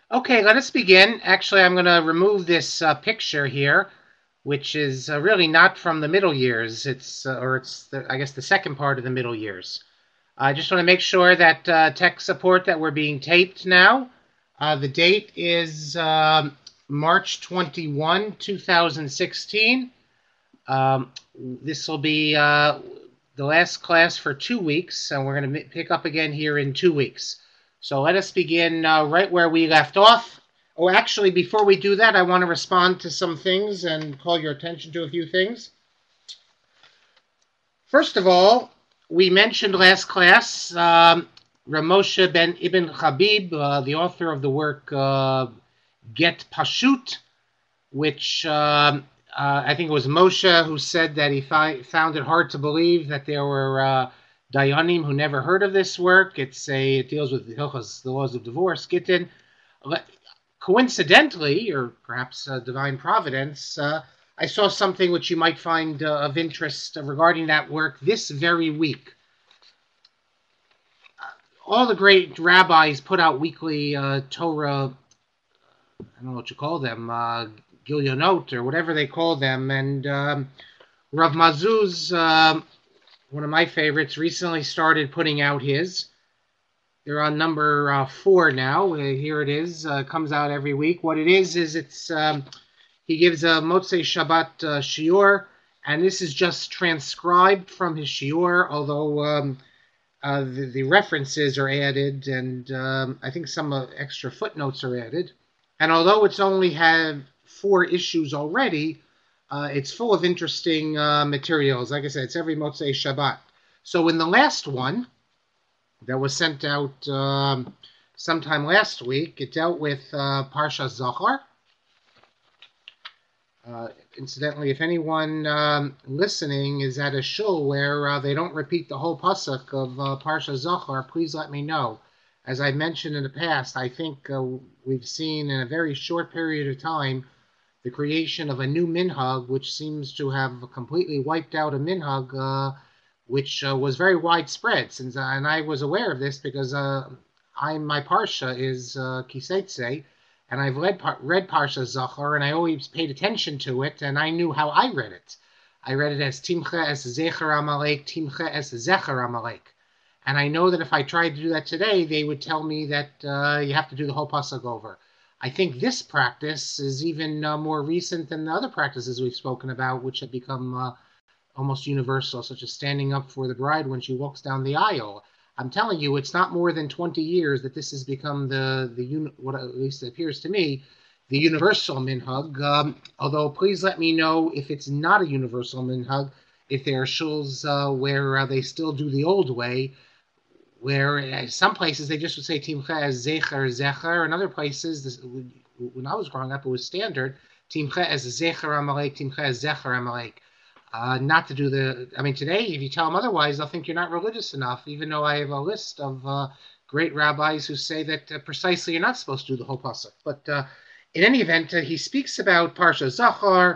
Okay, let us begin. Actually, I'm going to remove this picture here, which is really not from the middle years. I guess, the second part of the middle years. I just want to make sure that tech support that we're being taped now. The date is March 21, 2016. This will be the last class for 2 weeks, and we're going to pick up again here in 2 weeks. So let us begin right where we left off. Oh, actually, before we do that, I want to respond to some things and call your attention to a few things. First of all, we mentioned last class Ramosha ben Ibn Habib, the author of the work Get Pashut, which I think it was Moshe who said that he found it hard to believe that there were Dayanim who never heard of this work. It deals with the laws of divorce. Gittin. Coincidentally, or perhaps divine providence, I saw something which you might find of interest regarding that work this very week. All the great rabbis put out weekly Torah, I don't know what you call them, Gilyonot or whatever they call them. And Rav Mazuz, one of my favorites, recently started putting out his. They're on number 4 now. Here it is. Comes out every week. What it is it's he gives a Motzei Shabbat shiur, and this is just transcribed from his shiur, although the references are added, and I think some extra footnotes are added. And although it's only had 4 issues already, it's full of interesting materials. Like I said, it's every Motzei Shabbat. So in the last one that was sent out sometime last week, it dealt with Parsha Zachar. Incidentally, if anyone listening is at a shul where they don't repeat the whole pasuk of Parsha Zachar, please let me know. As I mentioned in the past, I think we've seen in a very short period of time the creation of a new minhag, which seems to have completely wiped out a minhag which was very widespread. And I was aware of this because my parsha is Kiseitse, and I've read Parsha Zachar, and I always paid attention to it, and I knew how I read it. I read it as Timcha es Zecher Amalek, Timcha es Zecher Amalek. And I know that if I tried to do that today, they would tell me that you have to do the whole pasuk over. I think this practice is even more recent than the other practices we've spoken about, which have become almost universal, such as standing up for the bride when she walks down the aisle. I'm telling you, it's not more than 20 years that this has become what at least it appears to me, the universal minhag. Although, please let me know if it's not a universal minhag, if there are shuls where they still do the old way, where some places they just would say Timcha as Zecher, Zecher, and other places, when I was growing up, it was standard, Timcha as Zecher Amalek, Timcha as Zecher Amalek. Not to do today, if you tell them otherwise, they'll think you're not religious enough, even though I have a list of great rabbis who say that precisely you're not supposed to do the whole pasuk. But in any event, he speaks about Parsha Zachar,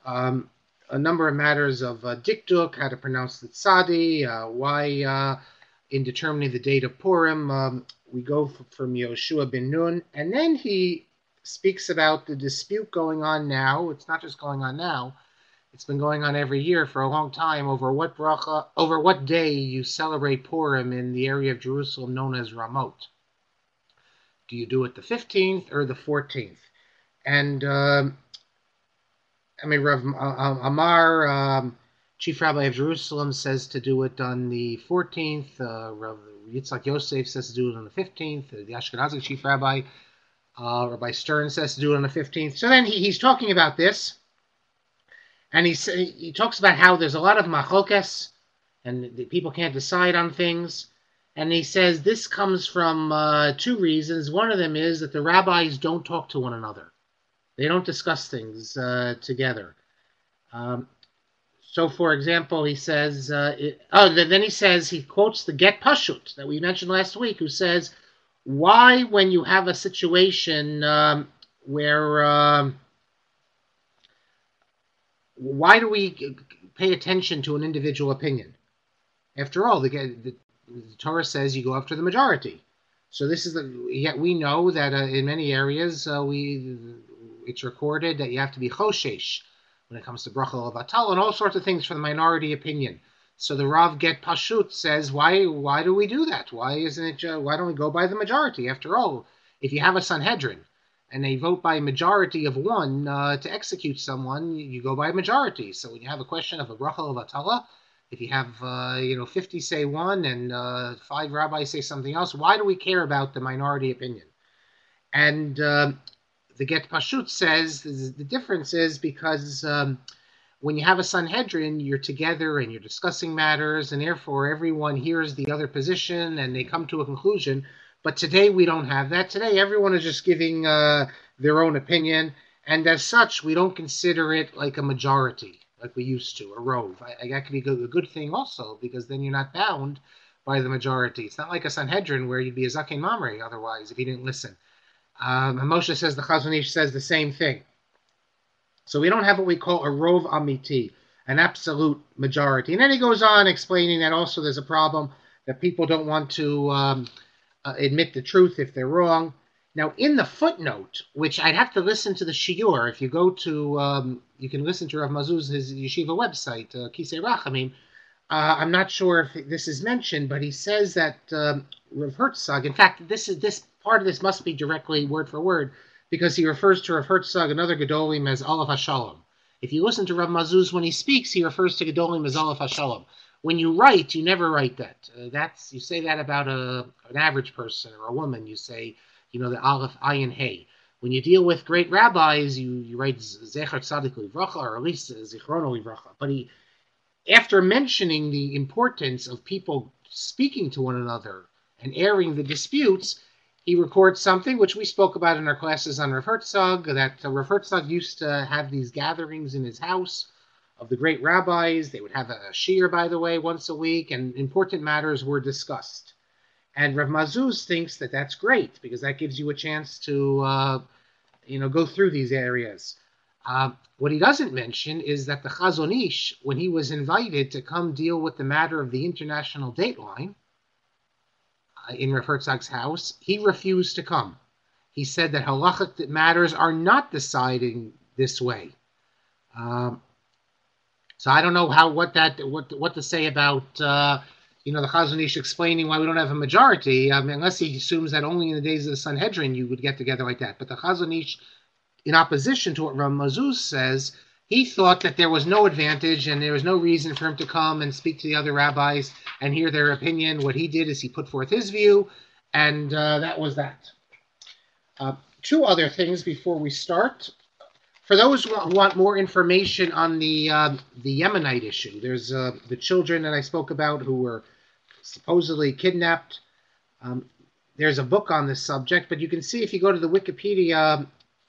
a number of matters of dikduk, how to pronounce the tzadi, why in determining the date of Purim, we go from Yoshua ben Nun, and then he speaks about the dispute going on now. It's not just going on now. It's been going on every year for a long time over what day you celebrate Purim in the area of Jerusalem known as Ramot. Do you do it the 15th or the 14th? And Rav Amar, Chief Rabbi of Jerusalem, says to do it on the 14th. Rav Yitzhak Yosef says to do it on the 15th. The Ashkenazi Chief Rabbi, Rabbi Stern, says to do it on the 15th. So then he's talking about this. And he talks about how there's a lot of machokes, and people can't decide on things. And he says this comes from 2 reasons. One of them is that the rabbis don't talk to one another. They don't discuss things together. So, for example, he says, then he quotes the Get Pashut that we mentioned last week, who says, why, when you have a situation where... why do we pay attention to an individual opinion? After all, the Torah says you go after the majority. So this is yet we know that in many areas it's recorded that you have to be choshesh when it comes to bracha levatal and all sorts of things for the minority opinion. So the Rav Get Pashut says, why do we do that? Why don't we go by the majority? After all, if you have a Sanhedrin and they vote by a majority of one to execute someone, you go by a majority. So when you have a question of a bracha levatala, if you have 50 say one and 5 rabbis say something else, why do we care about the minority opinion? And the Get Pashut says the difference is because when you have a Sanhedrin, you're together and you're discussing matters, and therefore everyone hears the other position and they come to a conclusion. But today we don't have that. Today everyone is just giving their own opinion, and as such, we don't consider it like a majority, like we used to, a rove. That could be a good thing also, because then you're not bound by the majority. It's not like a Sanhedrin where you'd be a Zaken Mamre otherwise if you didn't listen. Moshe says, the Chazon Ish says the same thing. So we don't have what we call a rov amiti, an absolute majority. And then he goes on explaining that also there's a problem that people don't want to admit the truth if they're wrong. Now, in the footnote, which I'd have to listen to the shiur, if you go to, you can listen to Rav Mazuz, his yeshiva website, Kisei Rachamim. I'm not sure if this is mentioned, but he says that Rav Herzog, in fact, this part of this must be directly word for word, because he refers to Rav Herzog and other Gedolim as Aleph HaShalom. If you listen to Rav Mazuz when he speaks, he refers to Gedolim as Aleph HaShalom. When you write, you never write that. You say that about an average person or a woman. You say, the Aleph, Ayin, Hey. When you deal with great rabbis, you write Zecher Tzadik Livracha, or at least Zichrono Livracha. But after mentioning the importance of people speaking to one another and airing the disputes, he records something which we spoke about in our classes on Rav Herzog, that Rav Herzog used to have these gatherings in his house of the great rabbis. They would have a shiur, by the way, once a week, and important matters were discussed. And Rav Mazuz thinks that that's great, because that gives you a chance to go through these areas. What he doesn't mention is that the Chazon Ish, when he was invited to come deal with the matter of the international dateline, in Rav Herzog's house, he refused to come. He said that halachic matters are not deciding this way. So I don't know what to say about the Chazon Ish explaining why we don't have a majority. Unless he assumes that only in the days of the Sanhedrin you would get together like that. But the Chazon Ish, in opposition to what Rav Mazuz says, he thought that there was no advantage and there was no reason for him to come and speak to the other rabbis and hear their opinion. What he did is he put forth his view, and that was that. 2 other things before we start. For those who want more information on the Yemenite issue, there's the children that I spoke about who were supposedly kidnapped. There's a book on this subject, but you can see if you go to the Wikipedia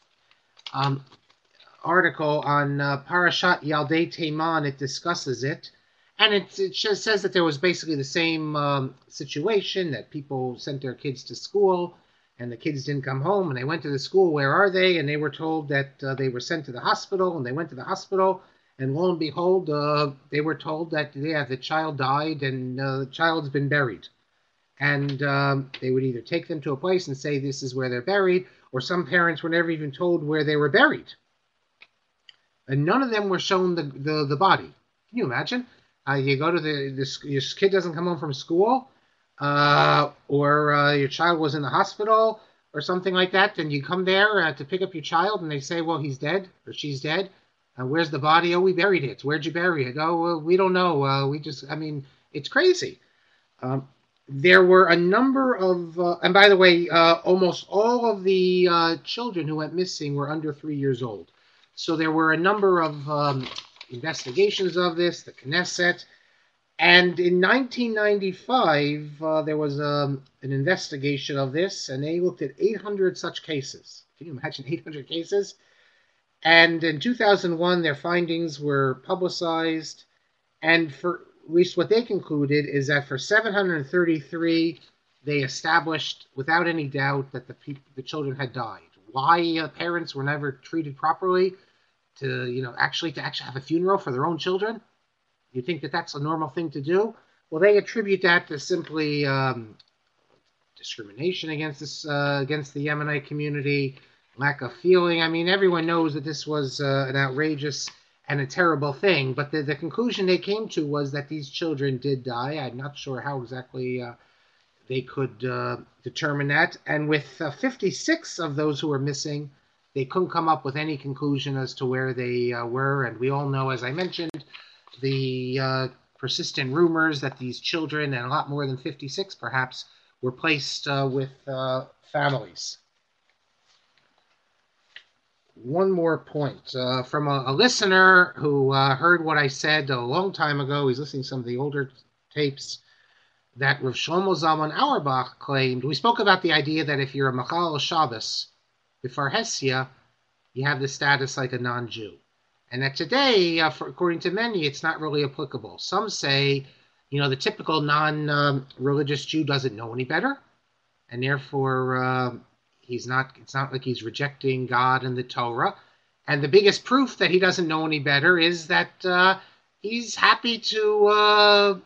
article on Parashat Yaldei Teiman, it discusses it, and it just says that there was basically the same situation, that people sent their kids to school and the kids didn't come home, and they went to the school, where are they? And they were told that they were sent to the hospital, and they went to the hospital, and lo and behold, they were told that the child died and the child's been buried. And they would either take them to a place and say this is where they're buried, or some parents were never even told where they were buried. And none of them were shown the body. Can you imagine? You go to your kid doesn't come home from school, or your child was in the hospital or something like that, and you come there to pick up your child, and they say, well, he's dead or she's dead. Where's the body? Oh, we buried it. Where'd you bury it? Oh, well, we don't know. It's crazy. There were a number of, and by the way, almost all of the children who went missing were under 3 years old. So there were a number of investigations of this, the Knesset, and in 1995 there was an investigation of this, and they looked at 800 such cases. Can you imagine 800 cases? And in 2001, their findings were publicized, and for at least what they concluded is that for 733, they established without any doubt that the children had died. Why parents were never treated properly to actually have a funeral for their own children? You think that that's a normal thing to do? Well, they attribute that to simply to discrimination against the Yemenite community, lack of feeling. I mean, everyone knows that this was an outrageous and a terrible thing, but the conclusion they came to was that these children did die. I'm not sure how exactly they could determine that. And with 56 of those who were missing, they couldn't come up with any conclusion as to where they were. And we all know, as I mentioned, the persistent rumors that these children, and a lot more than 56 perhaps, were placed with families. One more point from a listener who heard what I said a long time ago. He's listening to some of the older tapes, that Rav Shlomo Zalman Auerbach claimed. We spoke about the idea that if you're a Machal Shabbos before Hesia, you have the status like a non-Jew. And that today, according to many, it's not really applicable. Some say, the typical non-religious Jew doesn't know any better, and therefore it's not like he's rejecting God and the Torah. And the biggest proof that he doesn't know any better is that he's happy to,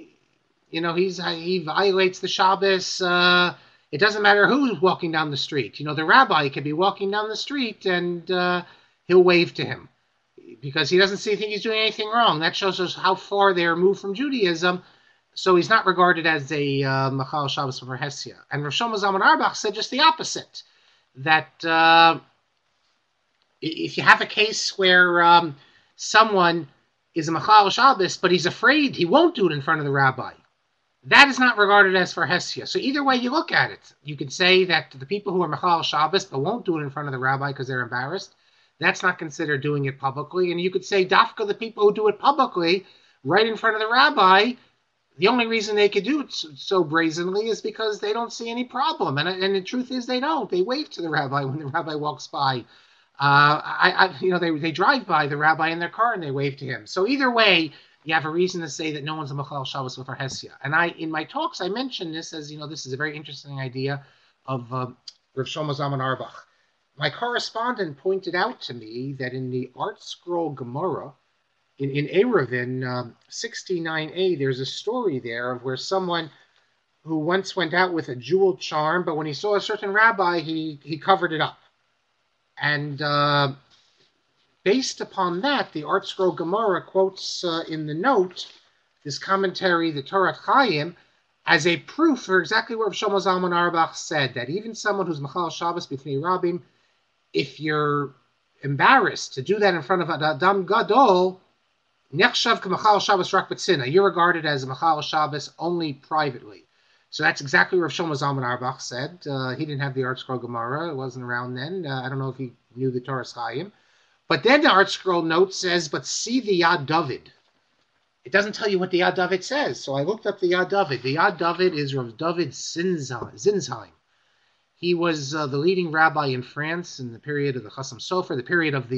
he violates the Shabbos. It doesn't matter who's walking down the street. The rabbi could be walking down the street and he'll wave to him, because he doesn't think he's doing anything wrong. That shows us how far they're removed from Judaism. So he's not regarded as a Machal Shabbos for Hesia. And Rav Shlomo Zalman Auerbach said just the opposite, that if you have a case where someone is a Machal Shabbos, but he's afraid he won't do it in front of the rabbi, that is not regarded as for Hesia. So either way you look at it, you could say that the people who are Machal Shabbos but won't do it in front of the rabbi because they're embarrassed, that's not considered doing it publicly. And you could say Dafka, the people who do it publicly right in front of the rabbi, the only reason they could do it so brazenly is because they don't see any problem. And the truth is they don't. They wave to the rabbi when the rabbi walks by. They drive by the rabbi in their car and they wave to him. So either way, you have a reason to say that no one's a Machal Shabbos for Hesia. And in my talks, I mentioned this as, this is a very interesting idea of Rav Shlomo Zalman Auerbach. My correspondent pointed out to me that in the Art Scroll Gemara, in Eruvin 69a, there's a story there of where someone who once went out with a jeweled charm, but when he saw a certain rabbi, he covered it up. And based upon that, the Art Scroll Gemara quotes in the note this commentary, the Torah Chaim, as a proof for exactly what Rav Shlomo Zalman Auerbach said, that even someone who's Machal Shabbos B'fnei Rabim, if you're embarrassed to do that in front of an Adam Gadol, Nechshav K'Machal Shabbos Rak B'Tzina, you're regarded as a Machal Shabbos only privately. So that's exactly what Rav Shlomo Zalman Auerbach said. He didn't have the Art Scroll Gemara. It wasn't around then. I don't know if he knew the Torah Chaim. But then the Art Scroll note says, but see the Yad David. It doesn't tell you what the Yad David says. So I looked up the Yad David. The Yad David is Rav David Zinsheim. He was the leading rabbi in France in the period of the Chassam Sofer, the period of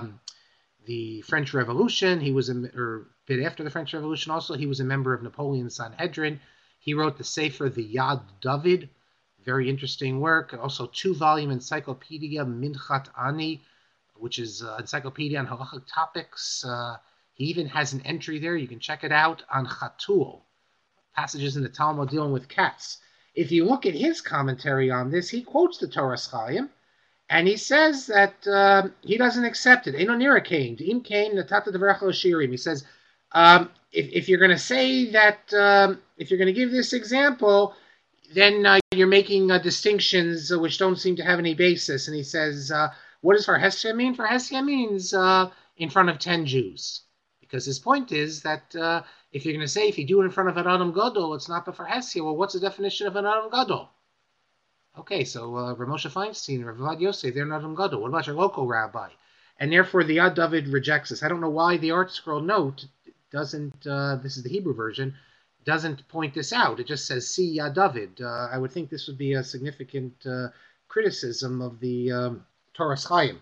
the French Revolution. He was, or a bit after the French Revolution also, he was a member of Napoleon's Sanhedrin. He wrote the Sefer, the Yad David, very interesting work. Also 2-volume encyclopedia, Minchat Ani, which is encyclopedia on halachic topics. He even has an entry there, you can check it out, on Chatul, passages in the Talmud dealing with cats. If you look at his commentary on this, he quotes the Torah Chaim, and he says that he doesn't accept it. Eino nira kain, im kain natata devarecha l'shirim. He says, if you're going to say that, if you're going to give this example, then you're making distinctions which don't seem to have any basis. And he says, what does for Hesia mean? For Hesia means in front of 10 Jews. Because his point is that if you're going to say if you do it in front of an Adam Gadol, it's not for Hesia. Well, what's the definition of an Adam Gadol? Okay, so Rav Moshe Feinstein, Rav Vlad Yosef, they're not Adam Gadol. What about your local rabbi? And therefore, the Yad David rejects this. I don't know why the Art Scroll note doesn't, this is the Hebrew version, doesn't point this out. It just says, see Yad David. I would think this would be a significant criticism of the Torah Chaim.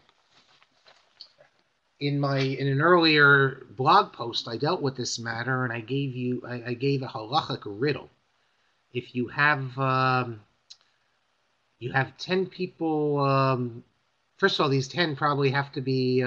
In an earlier blog post, I dealt with this matter, and I gave a halachic riddle. If you have 10 people, first of all, these 10 probably have to be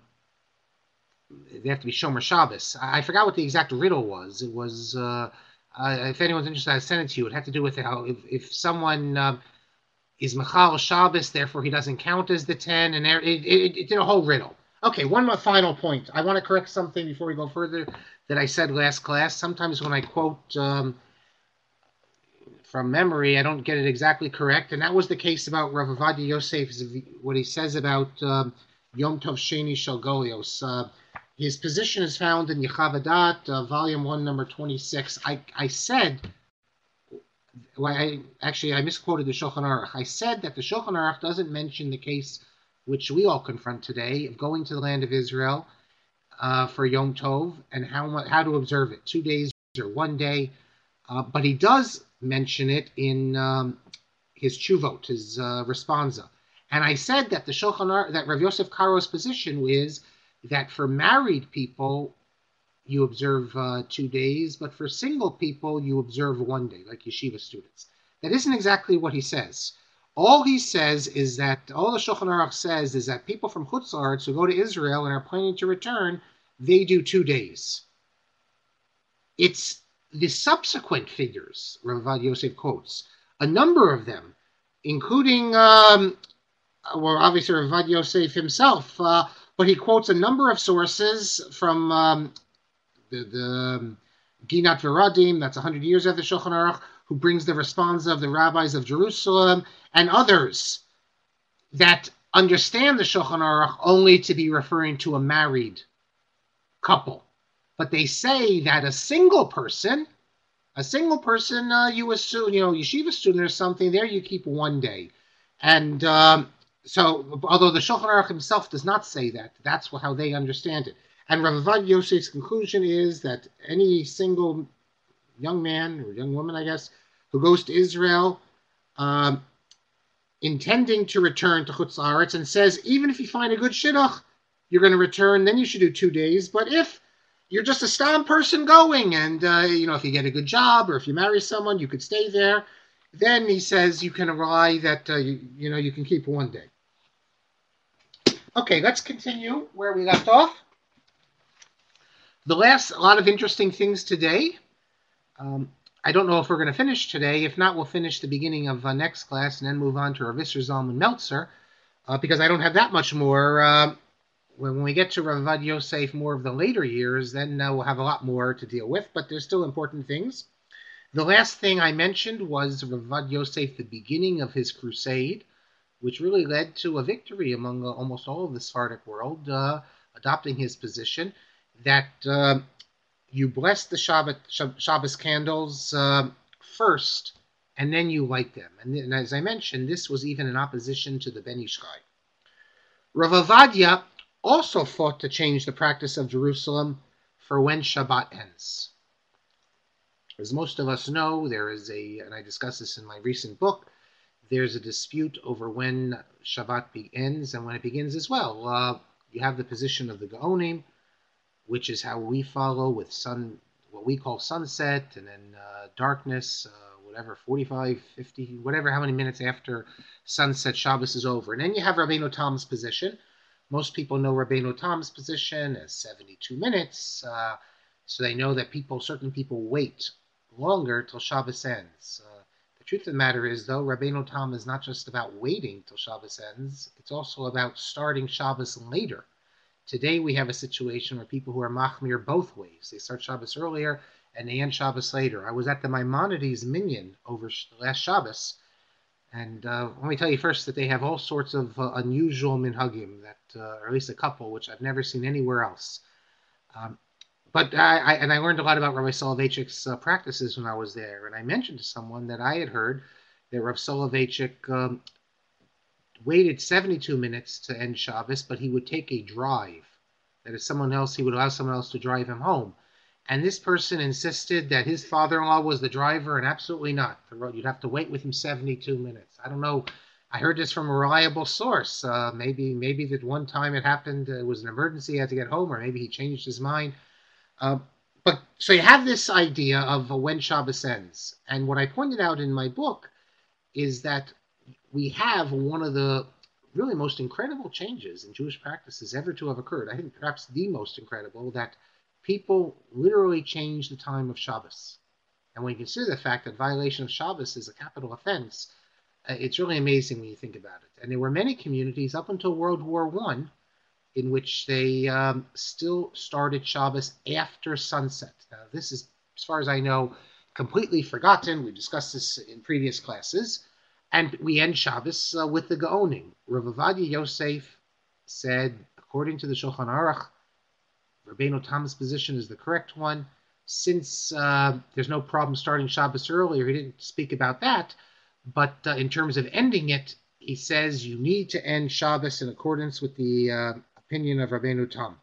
they have to be Shomer Shabbos. I forgot what the exact riddle was. It was If anyone's interested, I sent it to you. It had to do with how if someone is Machal Shabbos, therefore he doesn't count as the 10, and it did a whole riddle. Okay, one more final point. I want to correct something before we go further that I said last class. Sometimes when I quote from memory, I don't get it exactly correct, and that was the case about Rav Ovadia Yosef, what he says about Yom Tov Sheni Shel Golios. His position is found in Yechavadat, volume 1, number 26. I said, well, I misquoted the Shulchan Aruch. I said that the Shulchan Aruch doesn't mention the case which we all confront today of going to the land of Israel for Yom Tov and how to observe it, 2 days or 1 day. But he does mention it in his Chuvot, his responsa. And I said that the Shulchan Aruch, that Rav Yosef Karo's position is that for married people, you observe 2 days, but for single people, you observe 1 day, like yeshiva students. That isn't exactly what he says. All he says is that, all the Shulchan Aruch says is that people from Chutz La'aretz who go to Israel and are planning to return, they do 2 days. It's the subsequent figures, Rav Ovadia Yosef quotes, a number of them, including, obviously Rav Ovadia Yosef himself, but he quotes a number of sources from the Ginat Veradim, that's 100 years after Shulchan Aruch, who brings the response of the rabbis of Jerusalem, and others that understand the Shulchan Aruch only to be referring to a married couple. But they say that a single person, you assume, yeshiva student or something, there you keep 1 day. And so, although the Shulchan Aruch himself does not say that, that's how they understand it. And Rav Ovadia Yosef's conclusion is that any single young man or young woman, I guess, who goes to Israel intending to return to Chutz La'aretz and says, even if you find a good shidduch, you're going to return, then you should do 2 days. But if you're just a stam person going and, if you get a good job or if you marry someone, you could stay there, then he says you can rely that, you can keep 1 day. Okay, let's continue where we left off. A lot of interesting things today. I don't know if we're going to finish today. If not, we'll finish the beginning of next class and then move on to Rav Isser Zalman Meltzer, because I don't have that much more. When we get to Rav Ovadia Yosef, more of the later years, then we'll have a lot more to deal with, but there's still important things. The last thing I mentioned was Rav Ovadia Yosef, the beginning of his crusade, which really led to a victory among almost all of the Sephardic world, adopting his position that you bless the Shabbos candles first, and then you light them. And as I mentioned, this was even in opposition to the Ben Ish Chai. Rav Ovadia also fought to change the practice of Jerusalem for when Shabbat ends. As most of us know, there is and I discussed this in my recent book, there's a dispute over when Shabbat ends and when it begins as well. You have the position of the Gaonim, which is how we follow with what we call sunset, and then darkness, 45, 50, whatever, how many minutes after sunset Shabbos is over. And then you have Rabbeinu Tam's position. Most people know Rabbeinu Tam's position as 72 minutes, so they know that certain people wait longer till Shabbos ends. The truth of the matter is, though, Rabbeinu Tam is not just about waiting till Shabbos ends, it's also about starting Shabbos later. Today we have a situation where people who are machmir both ways. They start Shabbos earlier and they end Shabbos later. I was at the Maimonides Minyan over the last Shabbos, and let me tell you first that they have all sorts of unusual minhagim, or at least a couple, which I've never seen anywhere else. But I learned a lot about Rabbi Soloveitchik's practices when I was there, and I mentioned to someone that I had heard that Rabbi Soloveitchik waited 72 minutes to end Shabbos, but he would take a drive. That is, he would allow someone else to drive him home. And this person insisted that his father-in-law was the driver, and absolutely not. You'd have to wait with him 72 minutes. I don't know. I heard this from a reliable source. Maybe that one time it happened, it was an emergency, he had to get home, or maybe he changed his mind. But so you have this idea of when Shabbos ends. And what I pointed out in my book is that we have one of the really most incredible changes in Jewish practices ever to have occurred. I think perhaps the most incredible, that people literally change the time of Shabbos. And when you consider the fact that violation of Shabbos is a capital offense, it's really amazing when you think about it. And there were many communities up until World War I in which they still started Shabbos after sunset. Now, this is, as far as I know, completely forgotten. We discussed this in previous classes. And we end Shabbos with the Gaonim. Rav Ovadia Yosef said, according to the Shulchan Aruch, Rabbeinu Tam's position is the correct one. Since there's no problem starting Shabbos earlier, he didn't speak about that. But in terms of ending it, he says you need to end Shabbos in accordance with the opinion of Rabbeinu Tam.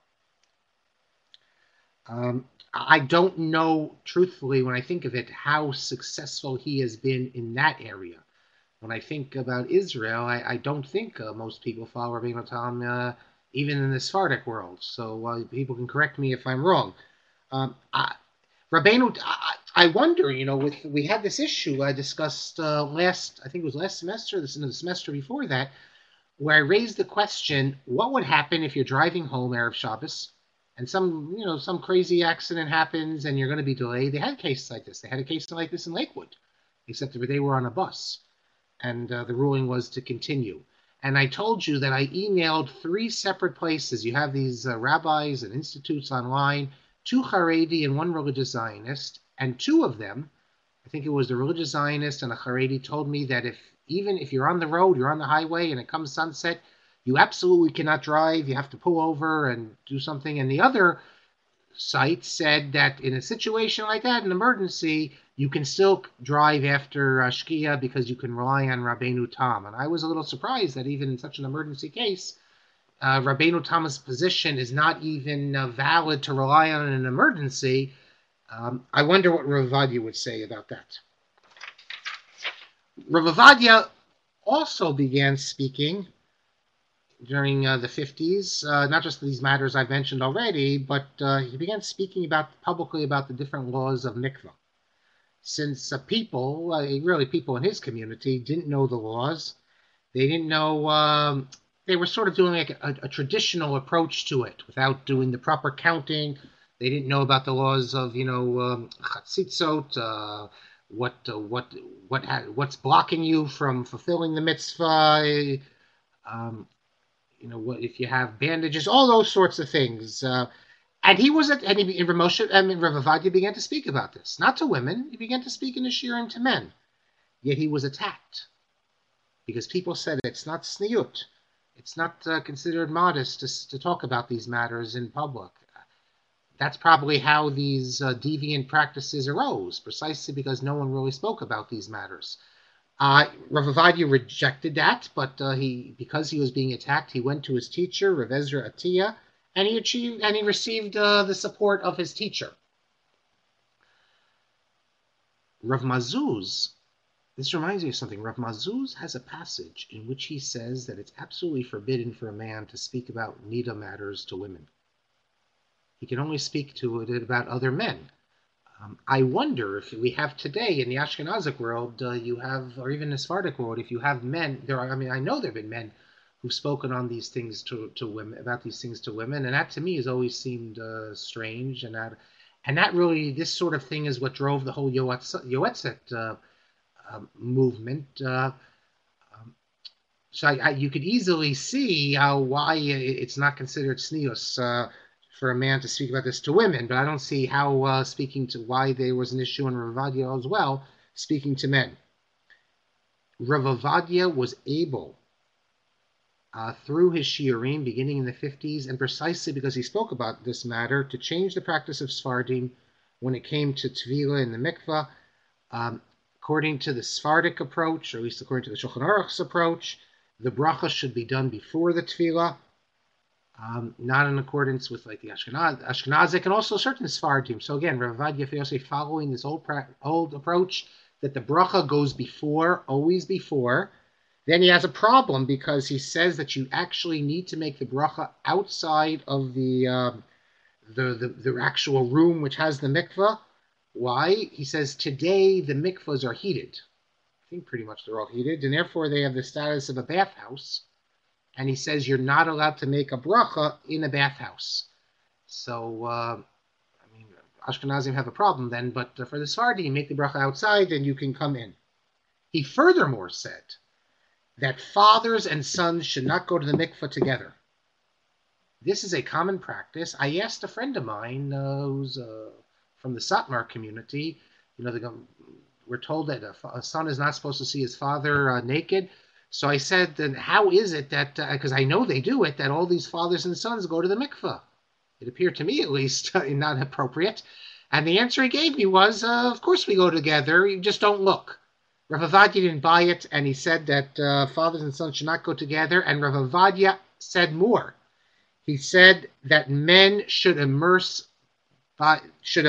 I don't know, truthfully, when I think of it, how successful he has been in that area. When I think about Israel, I don't think most people follow Rabbeinu Tam, even in the Sephardic world. So people can correct me if I'm wrong. Rabbeinu, I wonder, we had this issue I discussed last semester, the semester before that, where I raised the question, what would happen if you're driving home Erev Shabbos and some crazy accident happens and you're going to be delayed? They had cases like this. They had a case like this in Lakewood, except that they were on a bus, and the ruling was to continue. And I told you that I emailed 3 separate places. You have these rabbis and institutes online, 2 Haredi and 1 religious Zionist, and 2 of them, I think it was the religious Zionist and a Haredi, told me that even if you're on the road, you're on the highway, and it comes sunset, you absolutely cannot drive. You have to pull over and do something. And the other site said that in a situation like that, an emergency, you can still drive after Shkia because you can rely on Rabbeinu Tam. And I was a little surprised that even in such an emergency case, Rabbeinu Tam's position is not even valid to rely on in an emergency. I wonder what Rav Ovadia would say about that. Rav Ovadia also began speaking during the 50s, not just these matters I've mentioned already, but he began speaking publicly about the different laws of mikvah. Since people in his community, didn't know the laws, they didn't know, they were sort of doing like a traditional approach to it without doing the proper counting. They didn't know about the laws of, chatzitzot, what's blocking you from fulfilling the mitzvah, what if you have bandages, all those sorts of things. And Rav Ovadia began to speak about this, not to women. He began to speak in a shiurim to men. Yet he was attacked because people said it's not sniyut. It's not considered modest to talk about these matters in public. That's probably how these deviant practices arose, precisely because no one really spoke about these matters. Rav Ovadia rejected that, but because he was being attacked, he went to his teacher, Rav Ezra Atiyah, and he received the support of his teacher. Rav Mazuz, this reminds me of something. Rav Mazuz has a passage in which he says that it's absolutely forbidden for a man to speak about nida matters to women. He can only speak to it about other men. I wonder if we have today in the Ashkenazic world, or even the Sephardic world, if you have men, I know there have been men who've spoken on these things to women, about these things to women, and that to me has always seemed strange, and that really, this sort of thing is what drove the whole Yoetzet movement. So you could easily see why it's not considered tznius for a man to speak about this to women, but I don't see how speaking to why there was an issue in Rav Ovadia as well, speaking to men. Rav Ovadia was able, through his shiurim beginning in the 50s, and precisely because he spoke about this matter, to change the practice of Sephardim when it came to Tefillah in the mikvah. According to the Sephardic approach, or at least according to the Shulchan Aruch's approach, the bracha should be done before the Tefillah. Not in accordance with like the Ashkenazic and also certain Sephardim. So again, Rav Ovadia Yosef following this old approach that the bracha goes before, always before. Then he has a problem because he says that you actually need to make the bracha outside of the actual room which has the mikvah. Why? He says today the mikvahs are heated. I think pretty much they're all heated, and therefore they have the status of a bathhouse. And he says you're not allowed to make a bracha in a bathhouse. So, Ashkenazim have a problem then, but for the Sephardi, you make the bracha outside and you can come in. He furthermore said that fathers and sons should not go to the mikveh together. This is a common practice. I asked a friend of mine who's from the Satmar community. We're told that a son is not supposed to see his father naked. So I said, then how is it that, because I know they do it, that all these fathers and sons go to the mikveh? It appeared to me, at least, not appropriate. And the answer he gave me was, of course we go together, you just don't look. Rav Avadia didn't buy it, and he said that fathers and sons should not go together. And Rav Avadia said more. He said that men should immerse by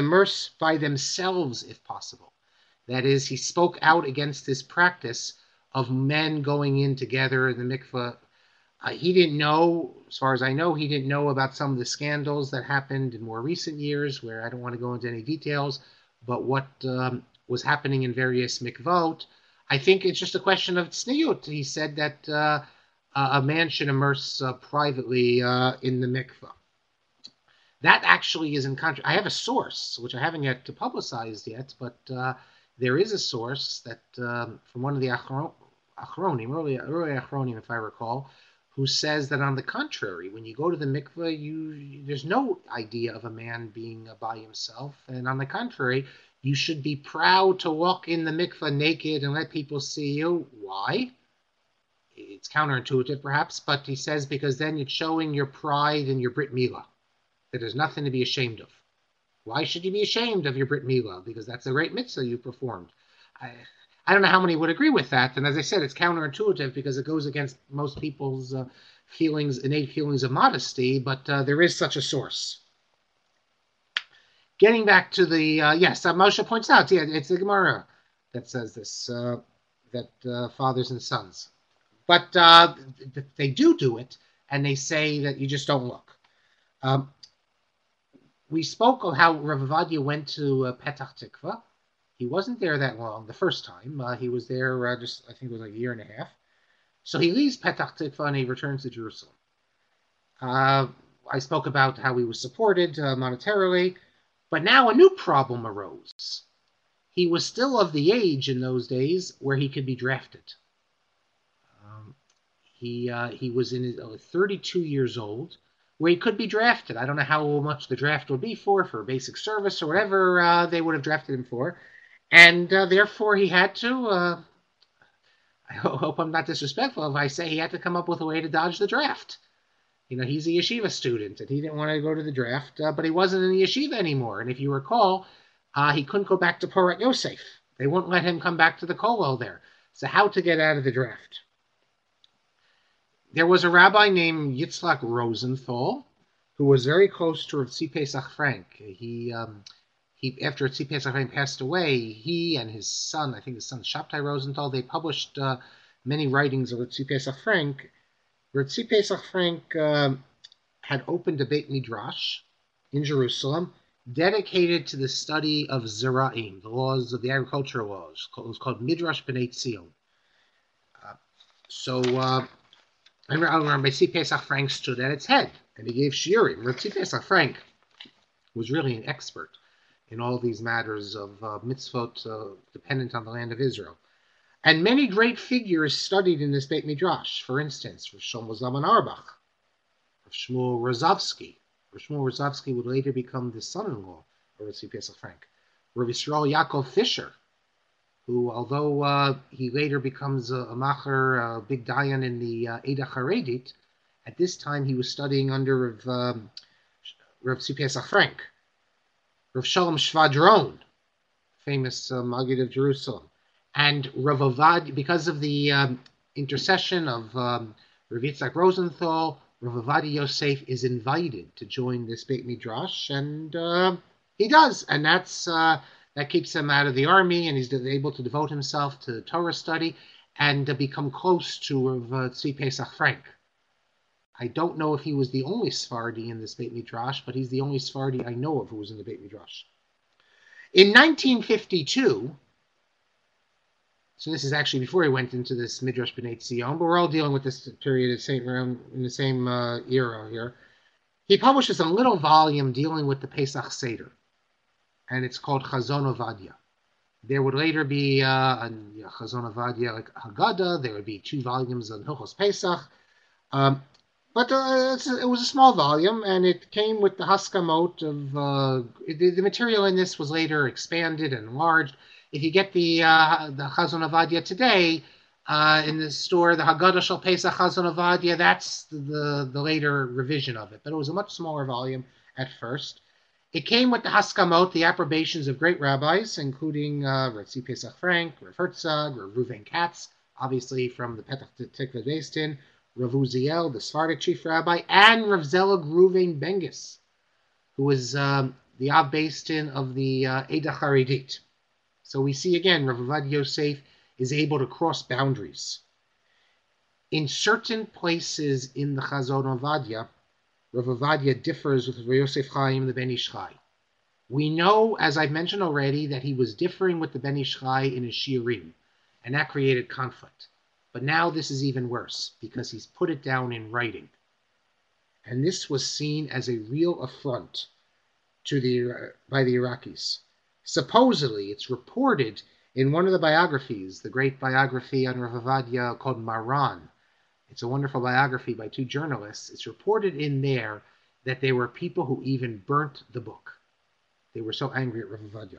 themselves if possible. That is, he spoke out against this practice of men going in together in the mikveh. He didn't know, as far as I know, he didn't know about some of the scandals that happened in more recent years, where I don't want to go into any details, but what was happening in various mikvot. I think it's just a question of tzniut. He said that a man should immerse privately in the mikveh. That actually is in contrast. I have a source, which I haven't yet publicized yet, but there is a source that from one of the Achronim, early Achronim, if I recall, who says that on the contrary, when you go to the mikveh, there's no idea of a man being by himself, and on the contrary, you should be proud to walk in the mikveh naked and let people see you. Why? It's counterintuitive, perhaps, but he says because then it's showing your pride and your Brit Milah, that there's nothing to be ashamed of. Why should you be ashamed of your Brit Milah? Because that's a great mitzvah you performed. I don't know how many would agree with that. And as I said, it's counterintuitive because it goes against most people's innate feelings of modesty, but there is such a source. Getting back to the, yes, Moshe points out, yeah, it's the Gemara that says this, that fathers and sons. But they do it, and they say that you just don't look. We spoke of how Rav Avadia went to Petach Tikva. He wasn't there that long the first time. He was there I think it was like a year and a half. So he leaves Petach Tikva and he returns to Jerusalem. I spoke about how he was supported monetarily, but now a new problem arose. He was still of the age in those days where he could be drafted. He was in 32 years old, where he could be drafted. I don't know how much the draft would be for basic service or whatever they would have drafted him for. And therefore he had to, I hope I'm not disrespectful if I say he had to come up with a way to dodge the draft. He's a yeshiva student, and he didn't want to go to the draft, but he wasn't in the yeshiva anymore. And if you recall, he couldn't go back to Porat Yosef. They wouldn't let him come back to the Kollel there. So how to get out of the draft? There was a rabbi named Yitzhak Rosenthal, who was very close to Rav Tzvi Pesach Frank. He after Tzvi Pesach Frank passed away, he and his son, I think his son Shabtai Rosenthal, they published many writings of Rav Tzvi Pesach Frank. Rav Tzvi Pesach Frank had opened a Beit Midrash in Jerusalem dedicated to the study of Zera'im, the laws of the agricultural laws. It was called Midrash B'nai Tzion. I remember Rav Tzvi Pesach Frank stood at its head, and he gave shiurim. Rav Tzvi Pesach Frank was really an expert in all these matters of mitzvot dependent on the land of Israel. And many great figures studied in this Beit Midrash. For instance, Rav Shlomo Zalman Auerbach, Rav Shmuel Rozovsky. Rav Shmuel Rozovsky would later become the son-in-law of Rav Tzvi Pesach Frank. Rav Yisrael Yaakov Fisher, who, although he later becomes a macher, a big dayan in the Eda Haredit, at this time he was studying under Rav Tzvi Pesach Frank. Rav Shalom Shvadron, famous Maggid of Jerusalem, and Rav Avadia, because of the intercession of Rav Yitzhak Rosenthal, Rav Avadia Yosef is invited to join this Beit Midrash, and he does, and that keeps him out of the army, and he's able to devote himself to Torah study and to become close to Rav Tzvi Pesach Frank. I don't know if he was the only Sephardi in this Beit Midrash, but he's the only Sephardi I know of who was in the Beit Midrash. In 1952, so this is actually before he went into this Midrash B'nai Tzion, but we're all dealing with this period in the same era here. He publishes a little volume dealing with the Pesach Seder. and it's called Chazon Ovadia. There would later be a Chazon Ovadia like Haggadah. There would be 2 volumes on Hilchos Pesach. But it was a small volume, and it came with the Haskamot of the material in this was later expanded and enlarged. If you get the Chazon Ovadia today in the store, the Haggadah Shel Pesach Chazon Ovadia, that's the later revision of it. But it was a much smaller volume at first. It came with the Haskamot, the approbations of great rabbis, including Rav Tzvi Pesach Frank, Rav Herzog, Rav Reuven Katz, obviously from the Petach Tikva Beis Din, Rav Uziel, the Sephardic chief rabbi, and Rav Zelig Reuven Bengis, who was the Av Beis Din of the Eda Charedit. So we see again, Rav Ovadia Yosef is able to cross boundaries. In certain places in the Chazon Ovadia, Rav Ovadia differs with Rav Yosef Chaim, the Ben Ish Chai. We know, as I've mentioned already, that he was differing with the Ben Ish Chai in his shiurim, and that created conflict. But now this is even worse, because he's put it down in writing. And this was seen as a real affront by the Iraqis. Supposedly, it's reported in one of the biographies, the great biography on Rav Ovadia called Maran. It's a wonderful biography by 2 journalists. It's reported in there that there were people who even burnt the book. They were so angry at Rav Ovadia.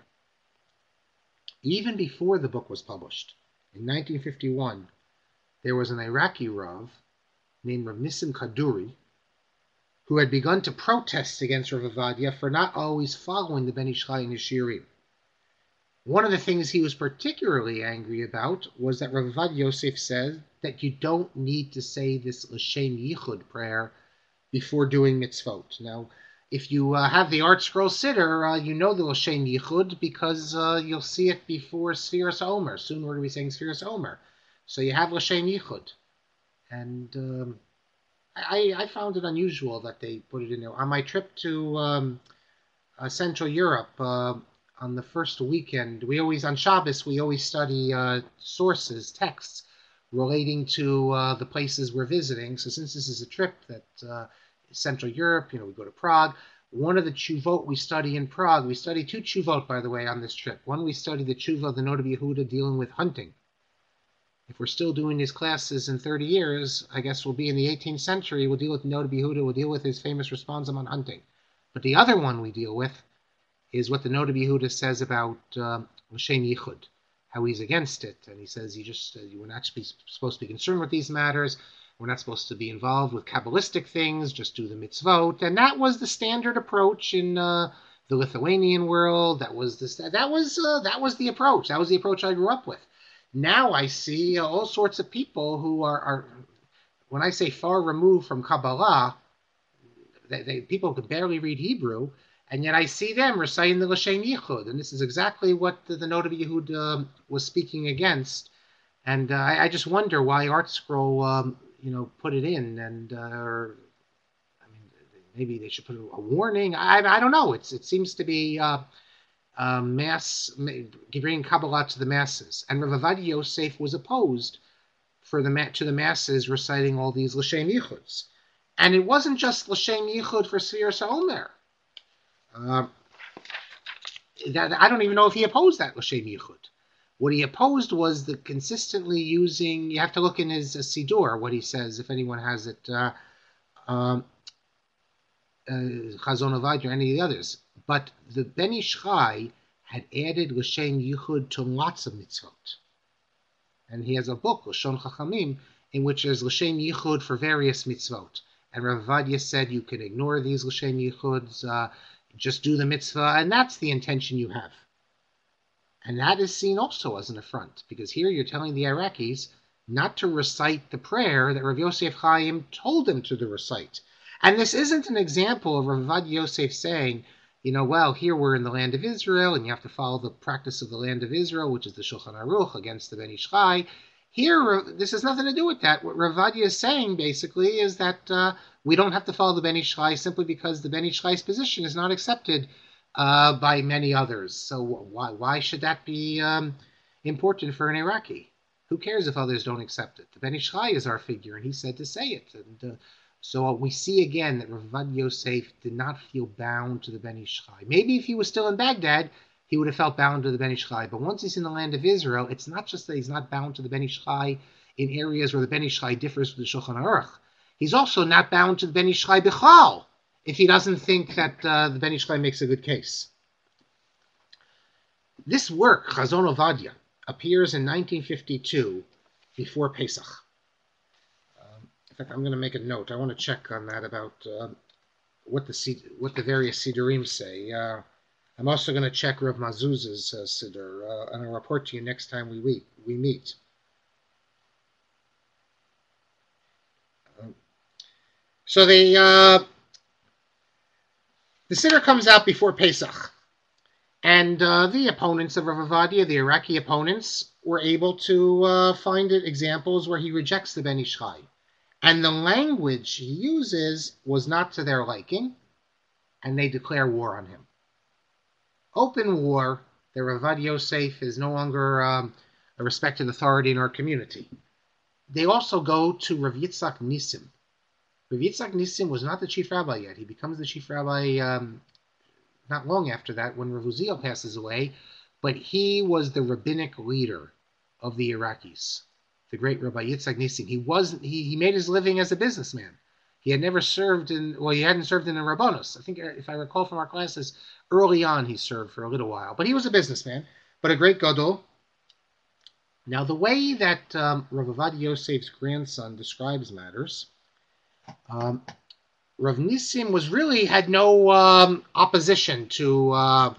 Even before the book was published, in 1951, there was an Iraqi Rav named Rav Nissim Kaduri who had begun to protest against Rav Ovadia for not always following the Ben Ish Chai in his shiurim. One of the things he was particularly angry about was that Rav Ovadia Yosef said that you don't need to say this L'Shem Yichud prayer before doing mitzvot. Now, if you have the Art Scroll Siddur, you know the L'Shem Yichud because you'll see it before Sfiras Omer. Soon we're going to be saying Sfiras Omer. So you have L'Shem Yichud. And I found it unusual that they put it in there. On my trip to Central Europe, on the first weekend, on Shabbos, we always study sources, texts, relating to the places we're visiting. So since this is a trip that Central Europe, we go to Prague, one of the Tshuvot we study in Prague, we study 2 Tshuvot, by the way, on this trip. One, we study the Tshuva of the Noda B'Yehuda dealing with hunting. If we're still doing these classes in 30 years, I guess we'll be in the 18th century, we'll deal with Noda B'Yehuda, we'll deal with his famous responsum on hunting. But the other one we deal with is what the Noda B'Yehuda says about L'Shem Yichud, how he's against it. And he says we're not supposed to be concerned with these matters. We're not supposed to be involved with Kabbalistic things, just do the mitzvot. And that was the standard approach in the Lithuanian world. That was the approach. That was the approach I grew up with. Now I see all sorts of people who are when I say far removed from Kabbalah, people could barely read Hebrew, and yet I see them reciting the L'Shem Yichud, and this is exactly what the Noda B'Yehuda was speaking against. And I just wonder why Art Scroll, put it in, and maybe they should put a warning. I don't know. It seems to be bringing Kabbalah to the masses, and Rav Ovadia Yosef was opposed to the masses reciting all these L'Shem Yichuds, and it wasn't just L'Shem Yichud for Sfiras HaOmer. That I don't even know if he opposed that L'Shem Yichud. What he opposed was the consistently using. You have to look in his Siddur what he says if anyone has it. Chazon Ovadia or any of the others. But the Ben Ish Chai had added L'Shem Yichud to lots of mitzvot. And he has a book, Lashon Chachamim, in which there's L'Shem Yichud for various mitzvot. And Rav Ovadia said you can ignore these L'Shem Yichuds, just do the mitzvah, and that's the intention you have. And that is seen also as an affront, because here you're telling the Iraqis not to recite the prayer that Rav Yosef Chaim told them to recite. And this isn't an example of Rav Ovadia Yosef saying, well, here we're in the land of Israel, and you have to follow the practice of the land of Israel, which is the Shulchan Aruch against the Ben Ish Chai. Here, this has nothing to do with that. What Rav Ovadia is saying, basically, is that we don't have to follow the Ben Ish Chai simply because the Ben Ish Chai's position is not accepted by many others. So why should that be important for an Iraqi? Who cares if others don't accept it? The Ben Ish Chai is our figure, and he said to say it. And So we see again that Rav Ovadia Yosef did not feel bound to the Ben Ish Chai. Maybe if he was still in Baghdad, he would have felt bound to the Ben Ish Chai. But once he's in the land of Israel, it's not just that he's not bound to the Ben Ish Chai in areas where the Ben Ish Chai differs from the Shulchan Aruch. He's also not bound to the Ben Ish Chai B'chal if he doesn't think that the Ben Ish Chai makes a good case. This work, Chazon Ovadia, appears in 1952 before Pesach. In fact, I'm going to make a note. I want to check on that about what the various Sidurim say. I'm also going to check Rav Mazuz's Siddur, and I'll report to you next time we meet. So the Siddur comes out before Pesach, and the opponents of Rav Ovadia, the Iraqi opponents, were able to find examples where he rejects the Ben Ish Chai. And the language he uses was not to their liking, and they declare war on him. Open war, that Rav Ovadia Yosef is no longer a respected authority in our community. They also go to Rav Yitzhak Nissim. Rav Yitzhak Nissim was not the chief rabbi yet. He becomes the chief rabbi not long after that when Rav Uziel passes away, but he was the rabbinic leader of the Iraqis. The great Rabbi Yitzhak Nissim. He made his living as a businessman. He had never served he hadn't served in the Rabbanos. I think, if I recall from our classes, early on he served for a little while. But he was a businessman, but a great gadol. Now, the way that Rav Ovadia Yosef's grandson describes matters, Rav Nissim had no opposition to Rav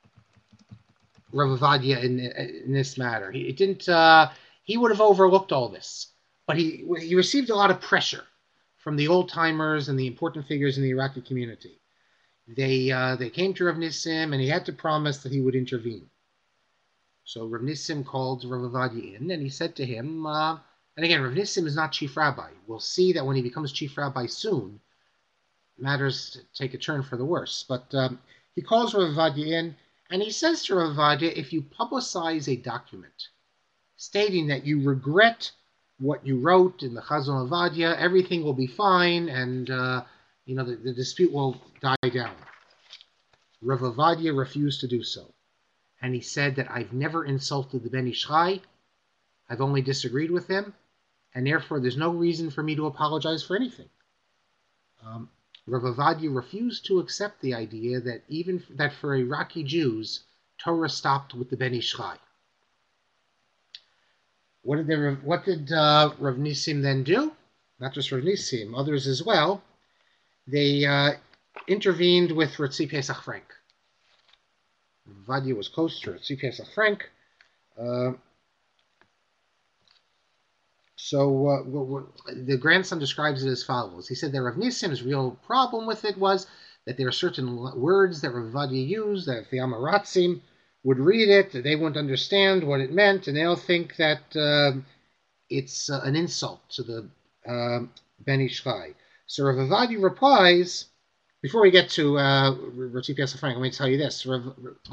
Ovadia in this matter. He would have overlooked all this, but he received a lot of pressure from the old-timers and the important figures in the Iraqi community. They came to Rav Nissim, and he had to promise that he would intervene. So Rav Nissim called Rav Ovadia in, and he said to him, and again, Rav Nissim is not chief rabbi. We'll see that when he becomes chief rabbi soon, matters take a turn for the worse. But he calls Rav Ovadia in, and he says to Rav Ovadia, if you publicize a document stating that you regret what you wrote in the Chazon Ovadia, everything will be fine, and the dispute will die down. Rav Ovadia refused to do so, and he said that I've never insulted the Ben Ish Chai, I've only disagreed with him, and therefore there's no reason for me to apologize for anything. Rav Ovadia refused to accept the idea that for Iraqi Jews, Torah stopped with the Ben Ish Chai. What did Rav Nissim then do? Not just Rav Nissim, others as well. They intervened with Ratzi Pesach Frank. Rav Ovadia was close to Ratzi Pesach Frank. The grandson describes it as follows. He said that Rav Nissim's real problem with it was that there are certain words that Rav Ovadia used, that if the Amaratzim would read it, they wouldn't understand what it meant, and they'll think that it's an insult to the Ben Ish Chai. So Rav Ovadia replies, before we get to Ratzi Pesach Frank, let me tell you this. Rav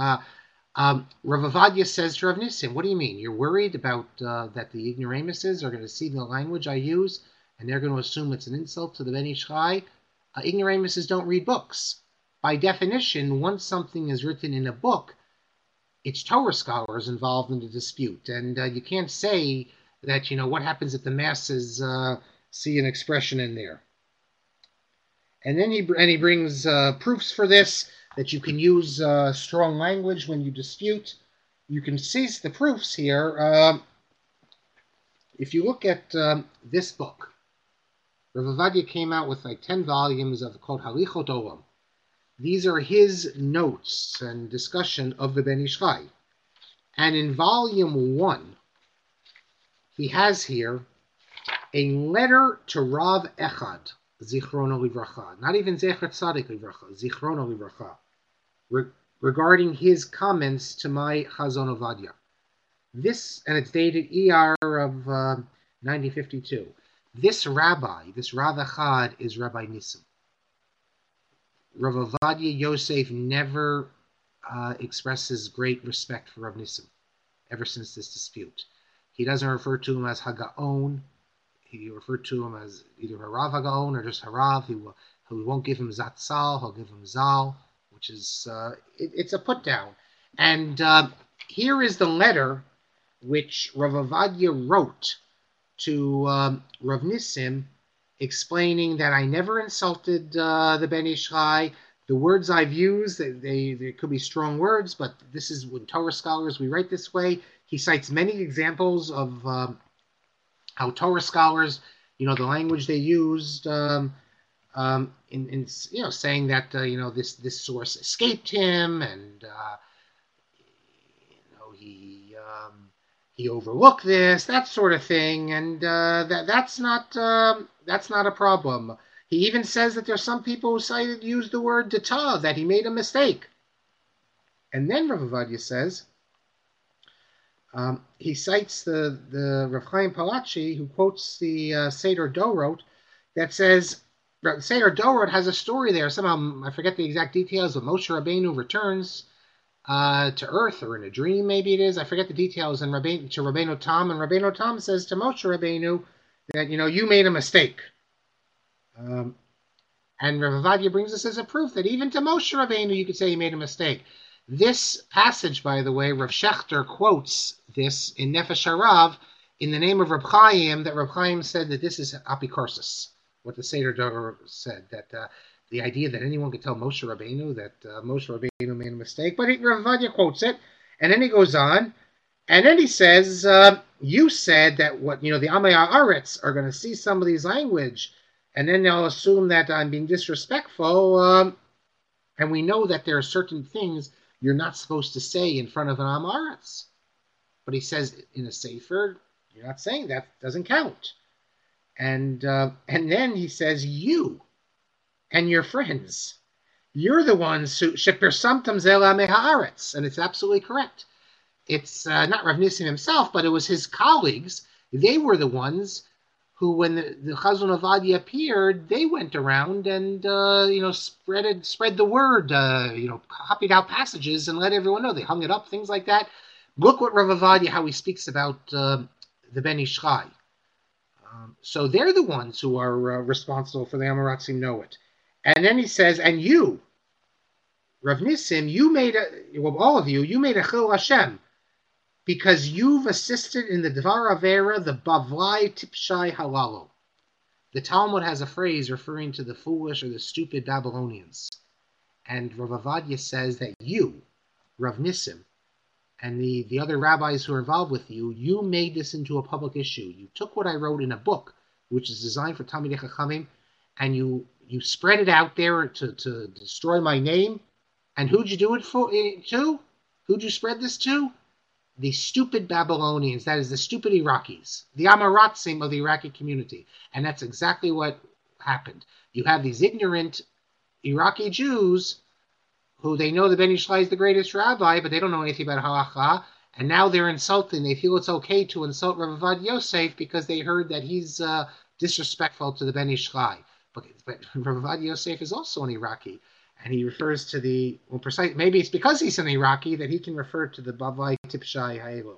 Ovadia says to Rav Nissim, what do you mean? You're worried about that the ignoramuses are going to see the language I use, and they're going to assume it's an insult to the Ben Ish Chai? Ignoramuses don't read books. By definition, once something is written in a book, it's Torah scholars involved in the dispute, and you can't say that, what happens if the masses see an expression in there. And then he brings proofs for this, that you can use strong language when you dispute. You can see the proofs here. If you look at this book, Rav Ovadia came out with 10 volumes called Halichot Olam. These are his notes and discussion of the Ben Ish Chai. And in volume 1, he has here a letter to Rav Echad, Zichrono Livracha, not even Zecher Tzadik Livracha, Zichrono Livracha, regarding his comments to my Chazon Ovadia. And it's dated ER of 1952. This rabbi, this Rav Echad, is Rabbi Nissim. Rav Ovadia Yosef never expresses great respect for Rav Nissim ever since this dispute. He doesn't refer to him as Hagaon. he referred to him as either Harav HaGaon or just Harav. He won't give him Zatzal, he'll give him Zal, which is, it's a put down. And here is the letter which Rav Ovadia wrote to Rav Nissim, explaining that I never insulted the Ben Ish Chai. The words I've used, they could be strong words, but this is when Torah scholars, we write this way. He cites many examples of how Torah scholars, the language they used in saying that this source escaped him, and he overlooked this, that sort of thing, and that's not a problem. He even says that there's some people who use the word data, that he made a mistake. And then Rav Ovadia says, he cites the Rav Chaim Palachi, who quotes the Seder Dorot, that says, Seder Dorot has a story there. Somehow, I forget the exact details, but Moshe Rabbeinu returns to earth, or in a dream maybe it is. I forget the details, and to Rabbeinu Tam, and Rabbeinu Tam says to Moshe Rabbeinu that, you made a mistake. And Rav Ovadia brings this as a proof that even to Moshe Rabbeinu you could say he made a mistake. This passage, by the way, Rav Shechter quotes this in Nefesh Harav in the name of Reb Chaim, that Reb Chaim said that this is apikorsis, what the Seder Dorah said, that the idea that anyone could tell Moshe Rabbeinu that Moshe Rabbeinu made a mistake. But Rav Ovadia quotes it, and then he goes on, and then he says, you said that the Amei Haaretz are going to see some of these language, and then they'll assume that I'm being disrespectful, and we know that there are certain things you're not supposed to say in front of an Am Haaretz. But he says in a Sefer, you're not saying that, doesn't count. And then he says, you and your friends, you're the ones who shepersamtam zel Amei Haaretz, and it's absolutely correct. It's not Rav Nissim himself, but it was his colleagues. They were the ones who, when the Chazon Ovadia appeared, they went around and spread the word, copied out passages and let everyone know. They hung it up, things like that. Look what Rav Ovadia, how he speaks about the Ben Ish Chai. So they're the ones who are responsible for the Amoratzim know it. And then he says, and you, Rav Nissim, all of you, you made a Chil Hashem, because you've assisted in the Dvar Avera, the Bavlai Tipshai Halalo. The Talmud has a phrase referring to the foolish or the stupid Babylonians. And Rav Ovadia says that you, Rav Nissim, and the other rabbis who are involved with you, you made this into a public issue. You took what I wrote in a book, which is designed for Talmidei Chachamim, and you spread it out there to destroy my name. And who'd you do it to? Who'd you spread this to? The stupid Babylonians, that is the stupid Iraqis, the Amoratzim of the Iraqi community. And that's exactly what happened. You have these ignorant Iraqi Jews who they know the Ben Ish Chai is the greatest rabbi, but they don't know anything about halacha, and now they're insulting. They feel it's okay to insult Rav Ovadia Yosef because they heard that he's disrespectful to the Ben Ish Chai. But Rav Ovadia Yosef is also an Iraqi. And he refers to maybe it's because he's an Iraqi that he can refer to the Bavai Tipshai Ha'elu.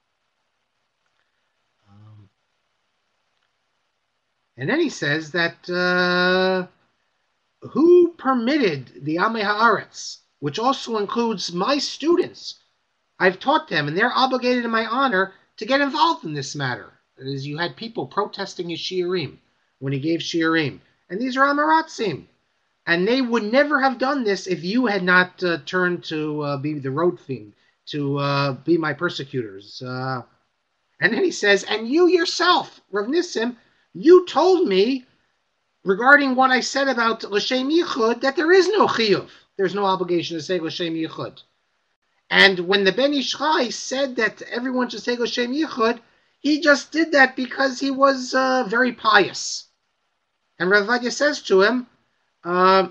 And then he says that who permitted the Amei Haaretz, which also includes my students, I've taught them, and they're obligated in my honor to get involved in this matter. That is, you had people protesting his shiurim when he gave shiurim. And these are Amoratzim. And they would never have done this if you had not turned to be the Rodfim, to be my persecutors. And then he says, and you yourself, Rav Nissim, you told me regarding what I said about L'Shem Yichud that there is no chiyuv. There's no obligation to say L'Shem Yichud. And when the Ben Ish Chai said that everyone should say L'Shem Yichud, he just did that because he was very pious. And Rav Ovadia says to him, no,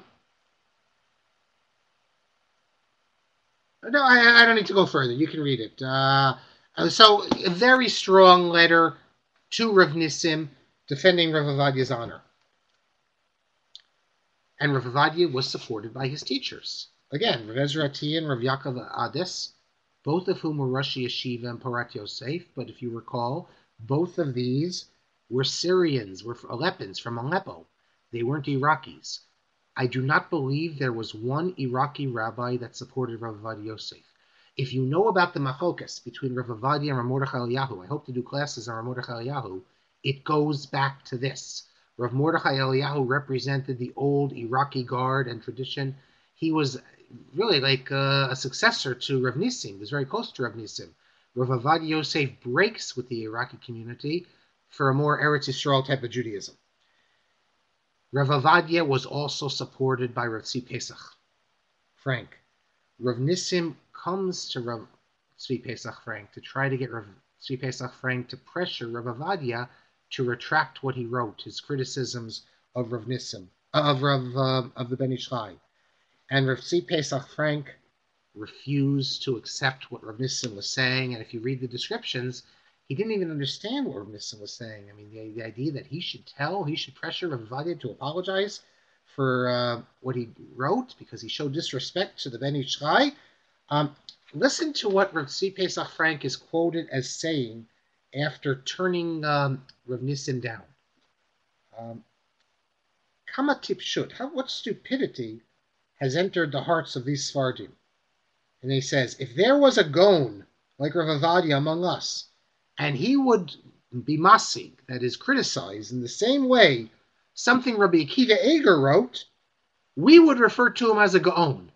I don't need to go further. You can read it. So, a very strong letter to Rav Nissim defending Rav Ovadia's honor. And Rav Ovadia was supported by his teachers. Again, Rav Ezra Atiyah and Rav Yaakov Ades, both of whom were Rosh Yeshiva and Porat Yosef. But if you recall, both of these were Syrians, were Aleppans from Aleppo. They weren't Iraqis. I do not believe there was one Iraqi rabbi that supported Rav Ovadia Yosef. If you know about the machlokas between Rav Ovadia and Rav Mordechai Eliyahu, I hope to do classes on Rav Mordechai Eliyahu, it goes back to this. Rav Mordechai Eliyahu represented the old Iraqi guard and tradition. He was really like a successor to Rav Nissim. He was very close to Rav Nissim. Rav Ovadia Yosef breaks with the Iraqi community for a more Eretz Yisrael type of Judaism. Rav Ovadia was also supported by Rav Tzvi Pesach Frank. Rav Nissim comes to Rav Tzvi Pesach Frank to try to get Rav Tzvi Pesach Frank to pressure Rav Ovadia to retract what he wrote, his criticisms of Rav Nissim, of the Ben Ish Chai. And Rav Tzvi Pesach Frank refused to accept what Rav Nissim was saying, and if you read the descriptions, he didn't even understand what Rav Nissim was saying. I mean, the idea that he should pressure Rav Ovadia to apologize for what he wrote because he showed disrespect to the Ben Ish Chai. Listen to what Rav Tzvi Pesach Frank is quoted as saying after turning Rav Nissim down. Kama tipshut, what stupidity has entered the hearts of these Sfardim? And he says, if there was a Gaon like Rav Ovadia among us, and he would be masig, that is, criticized in the same way something Rabbi Akiva Eger wrote, we would refer to him as a Gaon.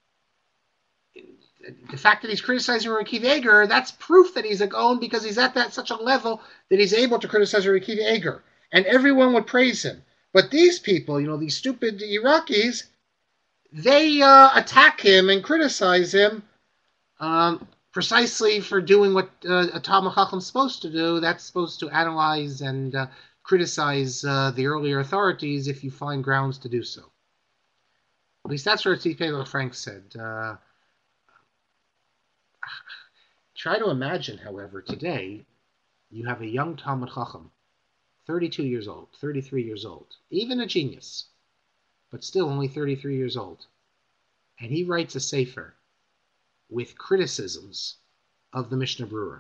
The fact that he's criticizing Rabbi Akiva Eger, that's proof that he's a Gaon because he's at such a level that he's able to criticize Rabbi Akiva Eger. And everyone would praise him. But these people, these stupid Iraqis, they attack him and criticize him precisely for doing what a Talmid Chacham is supposed to do. That's supposed to analyze and criticize the earlier authorities if you find grounds to do so. At least that's what Tzvi Pesach Frank said. Try to imagine, however, today you have a young Talmid Chacham, 32 years old, 33 years old, even a genius, but still only 33 years old. And he writes a sefer with criticisms of the Mishnah Berurah.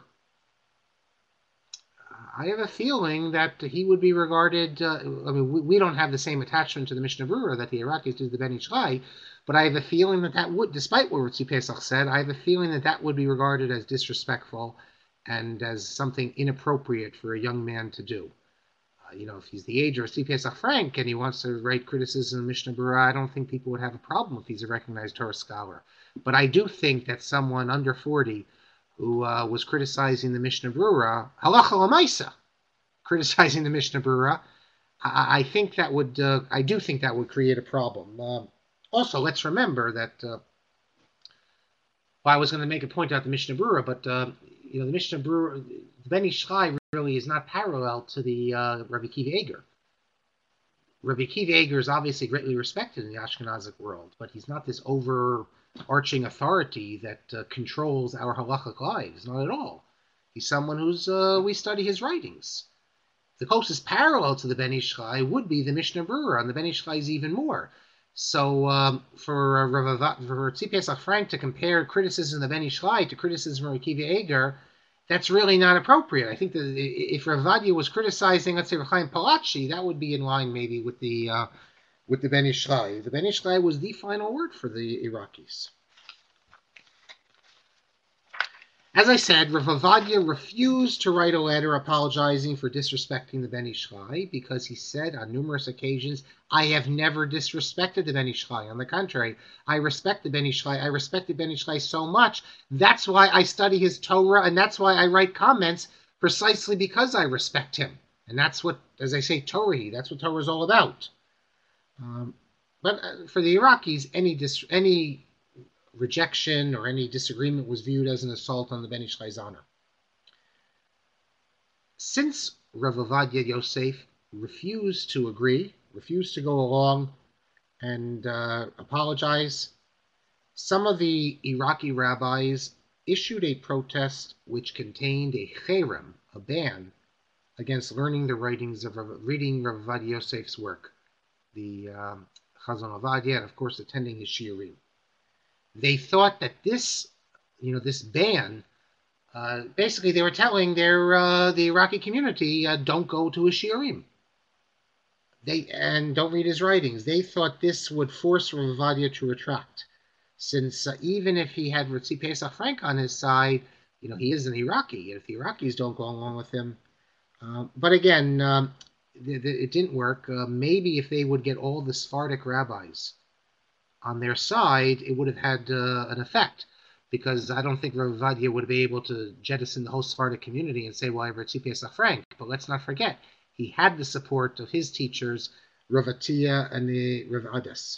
I have a feeling that he would be regarded, we don't have the same attachment to the Mishnah Berurah that the Iraqis do to the Ben Ish Chai, but I have a feeling that would, despite what Tzvi Pesach said, I have a feeling that would be regarded as disrespectful and as something inappropriate for a young man to do. If he's the age of Tzvi Pesach Frank and he wants to write criticism of Mishnah Berurah, I don't think people would have a problem if he's a recognized Torah scholar. But I do think that someone under 40 who was criticizing the Mishnah Berurah, halacha l'maisa, criticizing the Mishnah Berurah, I do think that would create a problem. Also, let's remember that, I was going to make a point about the Mishnah Berurah, but the Mishnah Berurah, the Ben Ish Chai really is not parallel to the Rabbi Akiva Eger. Rabbi Akiva Eger is obviously greatly respected in the Ashkenazic world, but he's not this overarching authority that controls our halachic lives. Not at all. He's someone who's we study his writings. The closest parallel to the Ben Ish Chai would be the Mishnah Berurah, and the Ben Ish Chai is even more. So for Tzvi Pesach Frank to compare criticism of the Ben Ish Chai to criticism of Rabbi Akiva Eger, that's really not appropriate. I think that if Rav Ovadia was criticizing, let's say, Rav Chaim Palachi, that would be in line maybe with the Ben Ish Chai. The Ben Ish Chai was the final word for the Iraqis. As I said, Rav Ovadia refused to write a letter apologizing for disrespecting the Ben Ish Chai because he said on numerous occasions, I have never disrespected the Ben Ish Chai. On the contrary, I respect the Ben Ish Chai. I respect the Ben Ish Chai so much. That's why I study his Torah, and that's why I write comments, precisely because I respect him. And that's what, as I say, Torah, that's what Torah is all about. But for the Iraqis, any rejection or any disagreement was viewed as an assault on the Ben Ish Chai's honor. Since Rav Ovadia Yosef refused to agree, refused to go along and apologize, some of the Iraqi rabbis issued a protest which contained a cherem, a ban, against learning the writings of reading Rav Ovadia Yosef's work, the Chazon Ovadia, and of course attending his shiurim. They thought that this ban Basically, they were telling the Iraqi community, don't go to his shiurim. And don't read his writings. They thought this would force Rav Ovadia to retract, since even if he had Ritzi Pesach Frank on his side, he is an Iraqi. If the Iraqis don't go along with him, but again, it didn't work. Maybe if they would get all the Sephardic rabbis on their side, it would have had an effect. Because I don't think Rav Ovadia would be able to jettison the whole Sephardic community and say, well, I have Ritzi Pesach Frank. But let's not forget, he had the support of his teachers, Rav Atiya and the Rav Ades.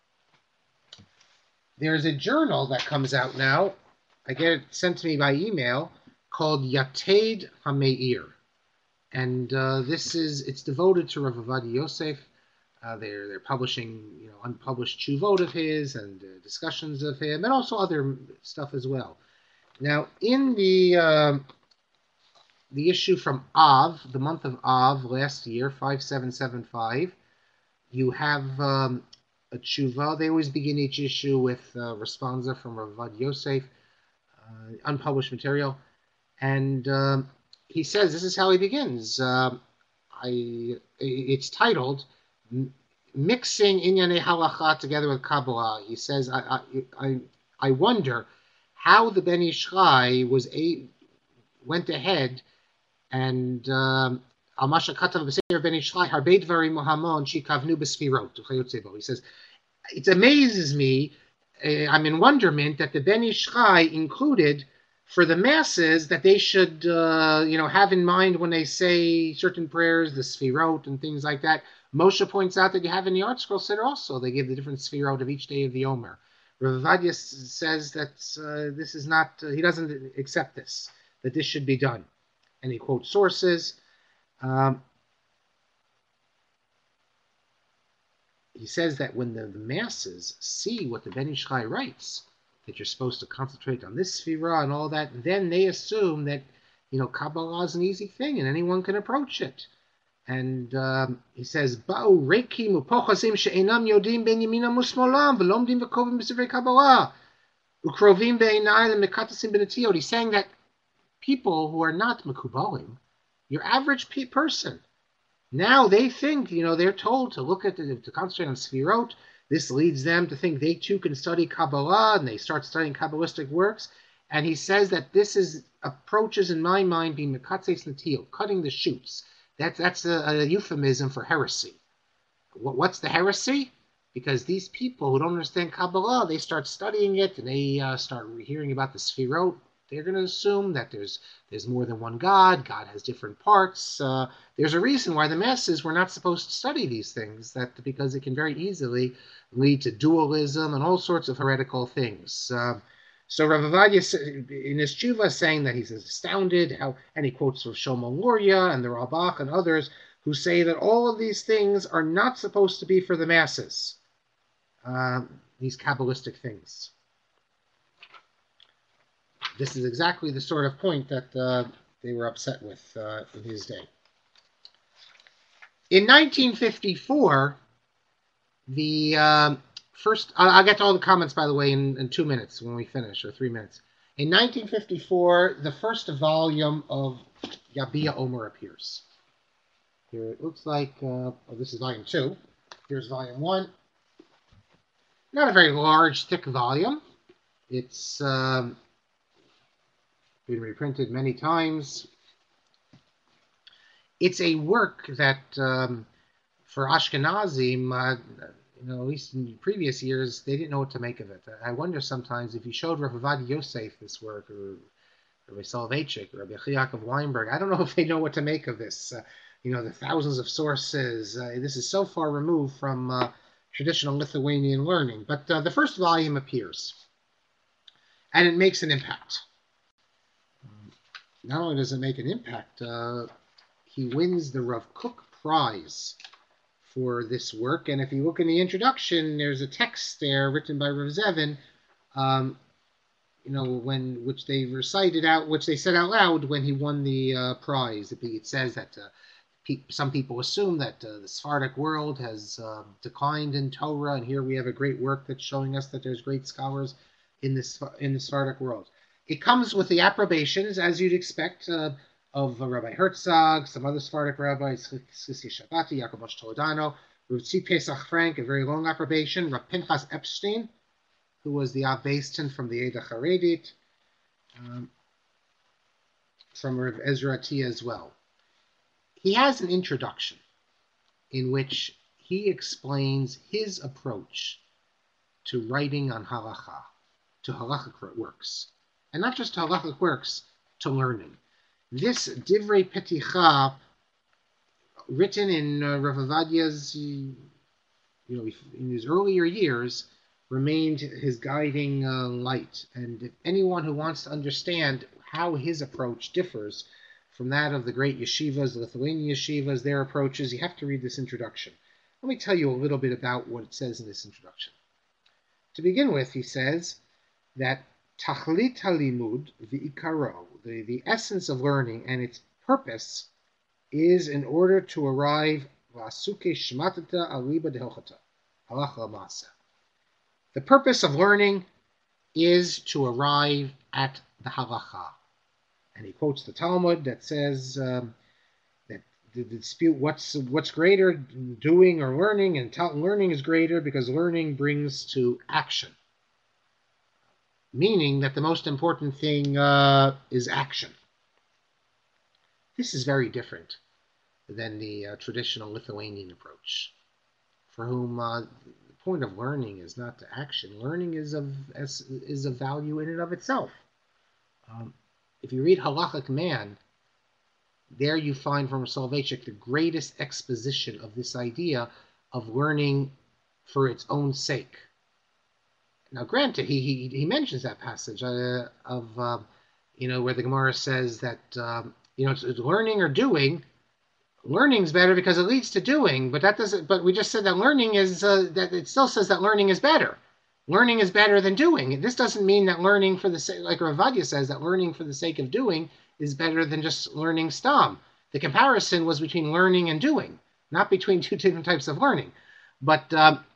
There's a journal that comes out now, I get it sent to me by email, called Yated HaMeir. And it's devoted to Rav Ovadia Yosef. They're publishing, unpublished chuvot of his and discussions of him, and also other stuff as well. Now, in the issue from Av, the month of Av last year, 5775, you have a tshuva. They always begin each issue with a responsa from Rav Ovadia Yosef, unpublished material, and he says this is how he begins. It's titled Mixing Inyanei Halacha Together with Kabbalah. He says, I wonder how the Ben Ish Chai went ahead and Al-Masha Katav B'Seir Ben Ish Chai Harbei Dvarim Mohamon Shikavnu B'Sfirot. He says, it amazes me, I'm in wonderment that the Ben Ish Chai included for the masses that they should have in mind when they say certain prayers, the Sfirot and things like that. Moshe points out that you have in the Art Scroll Siddur also, they give the different Sfirot of each day of the Omer. Rav Ovadia says that this is not, he doesn't accept this, that this should be done. And he quotes sources. He says that when the masses see what the Ben Ish Chai writes, that you're supposed to concentrate on this Sfirah and all that, then they assume that, Kabbalah is an easy thing and anyone can approach it. And he says, "Ba'u reikim upochazim she'enam yodim ben yaminam u'smolam v'lomdim v'kovim b'sivrei Kabbalah u'krovim be'enai le'mekatasim b'netiyot." He's saying that people who are not mekubalim, your average person, now they think, they're told to look at to concentrate on Sfirot. This leads them to think they too can study Kabbalah, and they start studying Kabbalistic works. And he says that this approaches, in my mind, being mekatzeis netiyot, cutting the shoots. That's a euphemism for heresy. What's the heresy? Because these people who don't understand Kabbalah, they start studying it and they start hearing about the Sfirot. They're going to assume that there's more than one God. God has different parts. There's a reason why the masses were not supposed to study these things, because it can very easily lead to dualism and all sorts of heretical things. So Rav Ovadia, in his tshuva, is saying that he's astounded, and he quotes from Shlomo Luria and the Ralbach and others who say that all of these things are not supposed to be for the masses, these Kabbalistic things. This is exactly the sort of point that they were upset with in his day. In 1954, the first, I'll get to all the comments, by the way, in 2 minutes when we finish, or 3 minutes. In 1954, the first volume of Yabia Omer appears. Here it looks like, this is volume 2. Here's volume 1. Not a very large, thick volume. It's been reprinted many times. It's a work that, for Ashkenazim, at least in previous years, they didn't know what to make of it. I wonder sometimes if you showed Rav Ovadia Yosef this work, or Rabbi Soloveitchik, or Rabbi Yaakov Weinberg, I don't know if they know what to make of this. The thousands of sources. This is so far removed from traditional Lithuanian learning. But the first volume appears, and it makes an impact. Not only does it make an impact, he wins the Rav Kook Prize for this work. And if you look in the introduction, there's a text there written by Rav Zevin, which they recited out, which they said out loud when he won the prize. It says that some people assume that the Sephardic world has declined in Torah, and here we have a great work that's showing us that there's great scholars in the Sephardic world. It comes with the approbations, as you'd expect, of Rabbi Herzog, some other Sephardic rabbis, Sisi Shabati, Yaakov Moshe Toledano, Rav Tzvi Pesach Frank, a very long approbation, Rav Pinchas Epstein, who was the Av Beiston from the Eda Haredit, from Rav Ezra T as well. He has an introduction in which he explains his approach to writing on halacha, to halachic works, and not just to halachic works, to learning. This Divrei Peticha, written in Rav Avadia's, in his earlier years, remained his guiding light. And if anyone who wants to understand how his approach differs from that of the great yeshivas, the Lithuanian yeshivas, their approaches, you have to read this introduction. Let me tell you a little bit about what it says in this introduction. To begin with, he says that Tachlit halimud v'ikaro, the essence of learning and its purpose, is in order to arrive v'asuke shmatata aliba dehochata, halacha masa. The purpose of learning is to arrive at the halacha. And he quotes the Talmud that says that the dispute what's greater, doing or learning, and learning is greater because learning brings to action. Meaning that the most important thing is action. This is very different than the traditional Lithuanian approach, for whom the point of learning is not to action. Learning is of value in and of itself. If you read Halachic Man, there you find from Soloveitchik the greatest exposition of this idea of learning for its own sake. Now, granted, he mentions that passage where the Gemara says that it's learning or doing. Learning's better because it leads to doing, but that doesn't. But we just said that learning is that it still says that learning is better. Learning is better than doing. This doesn't mean that learning for the sake, like Rav Vadia says, that learning for the sake of doing is better than just learning stam. The comparison was between learning and doing, not between two different types of learning. But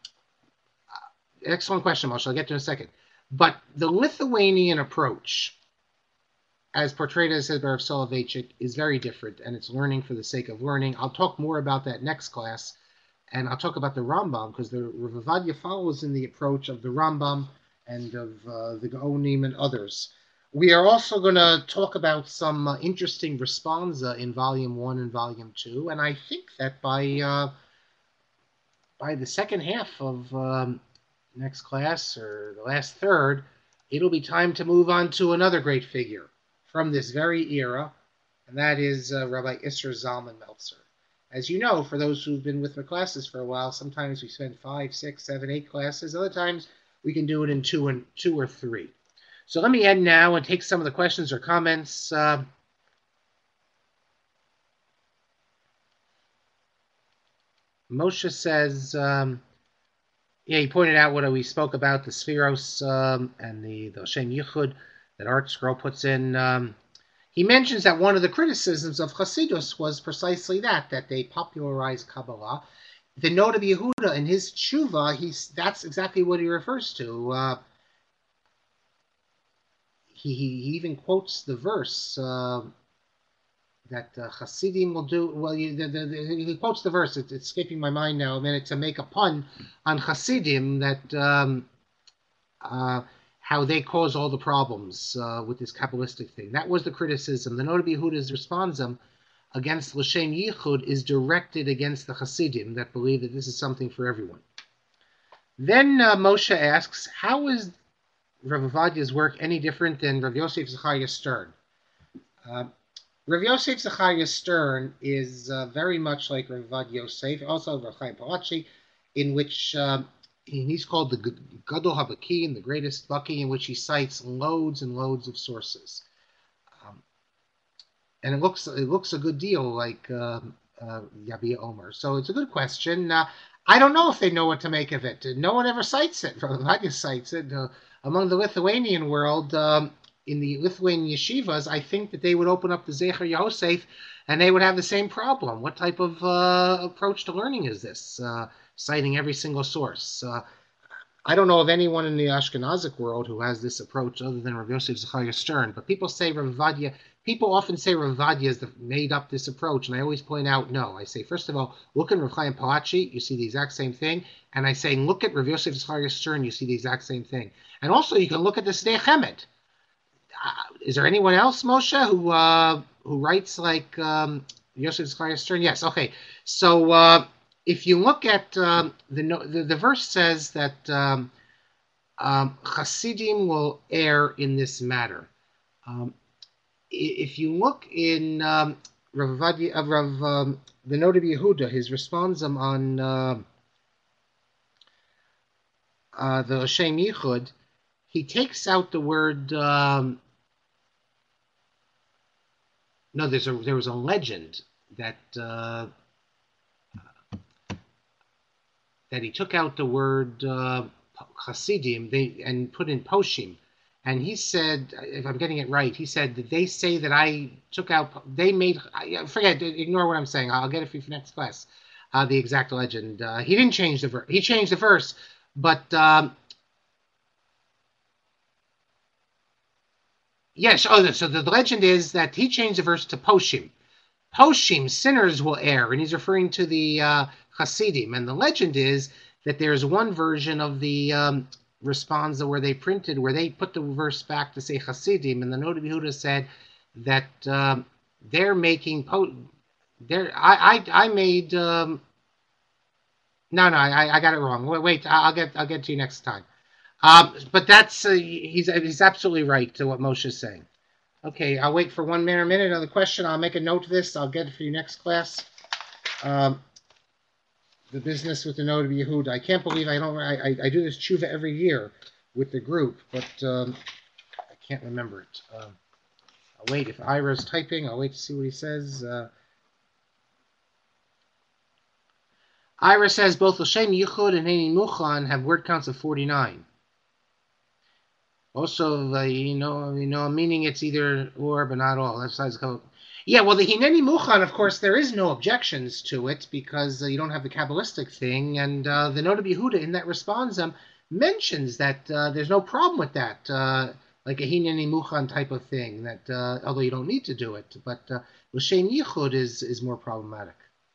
excellent question, Moshe. I'll get to in a second. But the Lithuanian approach, as portrayed as said by Rav Soloveitchik, is very different, and it's learning for the sake of learning. I'll talk more about that next class. And I'll talk about the Rambam, because the Rav Avadia follows in the approach of the Rambam and of the Gaonim and others. We are also going to talk about some interesting responsa in Volume 1 and Volume 2, and I think that by the second half of next class, or the last third, it'll be time to move on to another great figure from this very era, and that is Rabbi Isser Zalman Meltzer. As you know, for those who've been with my classes for a while, sometimes we spend 5, 6, 7, 8 classes. Other times we can do it in two or three. So let me end now and take some of the questions or comments. Moshe says, he pointed out what we spoke about, the Spheros and the Shem Yichud that Art Scroll puts in. He mentions that one of the criticisms of Chassidus was precisely that they popularized Kabbalah. The Noda B'Yehuda, in his tshuva, that's exactly what he refers to. He even quotes the verse that Chassidim will do. Well, he quotes the verse. It's escaping my mind now a minute, to make a pun on Chassidim that how they cause all the problems with this Kabbalistic thing. That was the criticism. The Noda B'Yehuda's responsum against L'Shem Yichud is directed against the Hasidim that believe that this is something for everyone. Then Moshe asks, how is Rav Avadia's work any different than Rav Yosef Zechariah Stern? Rav Yosef Zechariah Stern is very much like Rav Avad Yosef, also Rav Chaim Palachi, in which he's called the Gadol HaBaki, the greatest Baki, in which he cites loads and loads of sources. And it looks a good deal like Yabia Omer. So it's a good question. I don't know if they know what to make of it. No one ever cites it. Rav Avadia cites it. Among the Lithuanian world, in the Lithuanian yeshivas, I think that they would open up the Zecher Yosef and they would have the same problem. What type of approach to learning is this? Citing every single source. I don't know of anyone in the Ashkenazic world who has this approach other than Rav Yosef Zechariah Stern. But people say Rav Vadia. People often say Rav Vadia has made up this approach, and I always point out no. I say first of all, look at Rav Chaim Palachi, you see the exact same thing, and I say look at Rav Yosef Zechariah Stern, you see the exact same thing. And also you can look at the Sdei Chemed. Is there anyone else, Moshe, who writes like Yosef Zechariah Stern? Yes. Okay. So if you look at the verse says that Hasidim will err in this matter. If you look in Rav the Noda Yehuda, his responsum on the Shem Yichud, he takes out the word. No, there was a legend that he took out the word Hasidim and put in Poshim, and he said, if I'm getting it right, he said that they say that I took out. They made. Forget. Ignore what I'm saying. I'll get it for you for next class. The exact legend. He didn't change the verse. He changed the verse, but. Yes, so the legend is that he changed the verse to Poshim. Poshim, sinners will err, and he's referring to the Hasidim. And the legend is that there's one version of the responsa where they put the verse back to say Hasidim, and the Noda Yehuda said that they're making I made no, I got it wrong. Wait, I'll get to you next time. But that's he's absolutely right to what Moshe is saying. Okay, I'll wait for 1 minute. Another question. I'll make a note of this. I'll get it for you next class. The business with the Noda Yehuda. I can't believe I do this tshuva every year with the group, but I can't remember it. I'll wait. If Ira's typing, I'll wait to see what he says. Ira says both L'Shem Yichud and Heini Muchan have word counts of 49. Also, meaning it's either or, but not all. That's size code. Yeah, well, the Hineni Muchan, of course, there is no objections to it because you don't have the Kabbalistic thing, and the Noda Yehuda in that responsum mentions that there's no problem with that, like a Hineni Muchan type of thing. That although you don't need to do it, but L'Shem Yichud is more problematic.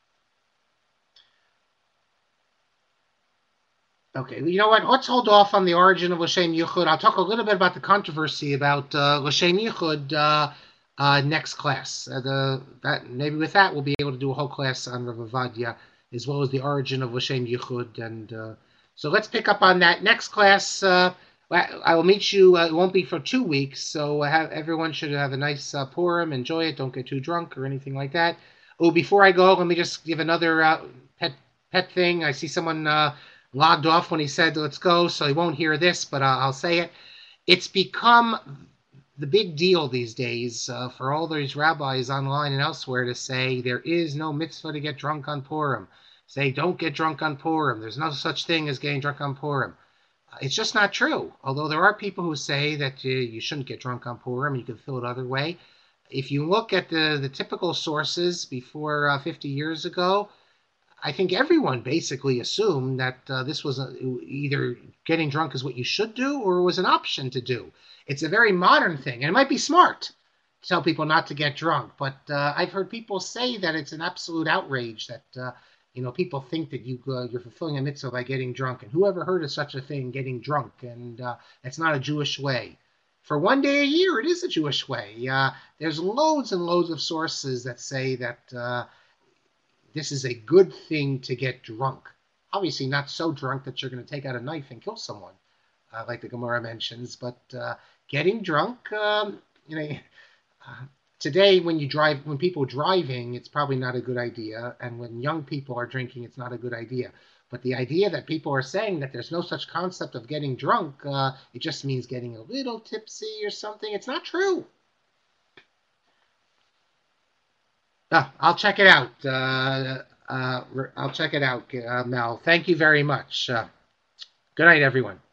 Okay, you know what? Let's hold off on the origin of L'Shem Yichud. I'll talk a little bit about the controversy about L'Shem Yichud next class. Maybe with that we'll be able to do a whole class on Rav Ovadia as well as the origin of L'Shem Yichud. And so let's pick up on that next class. I will meet you. It won't be for 2 weeks, so everyone should have a nice Purim. Enjoy it. Don't get too drunk or anything like that. Oh, before I go, let me just give another pet thing. I see someone logged off when he said let's go, so he won't hear this, but I'll say it. It's become the big deal these days for all these rabbis online and elsewhere to say there is no mitzvah to get drunk on Purim. Say don't get drunk on Purim. There's no such thing as getting drunk on Purim. It's just not true. Although there are people who say that you shouldn't get drunk on Purim, you can feel it other way. If you look at the typical sources before 50 years ago, I think everyone basically assumed that this was either getting drunk is what you should do or was an option to do. It's a very modern thing, and it might be smart to tell people not to get drunk, but I've heard people say that it's an absolute outrage that people think that you're fulfilling a mitzvah by getting drunk, and whoever heard of such a thing, getting drunk, and it's not a Jewish way. For 1 day a year, it is a Jewish way. There's loads and loads of sources that say that this is a good thing to get drunk. Obviously not so drunk that you're going to take out a knife and kill someone, like the Gemara mentions, but getting drunk, today when people are driving, it's probably not a good idea, and when young people are drinking, it's not a good idea. But the idea that people are saying that there's no such concept of getting drunk, it just means getting a little tipsy or something, it's not true. I'll check it out. I'll check it out, Mel. Thank you very much. Good night, everyone.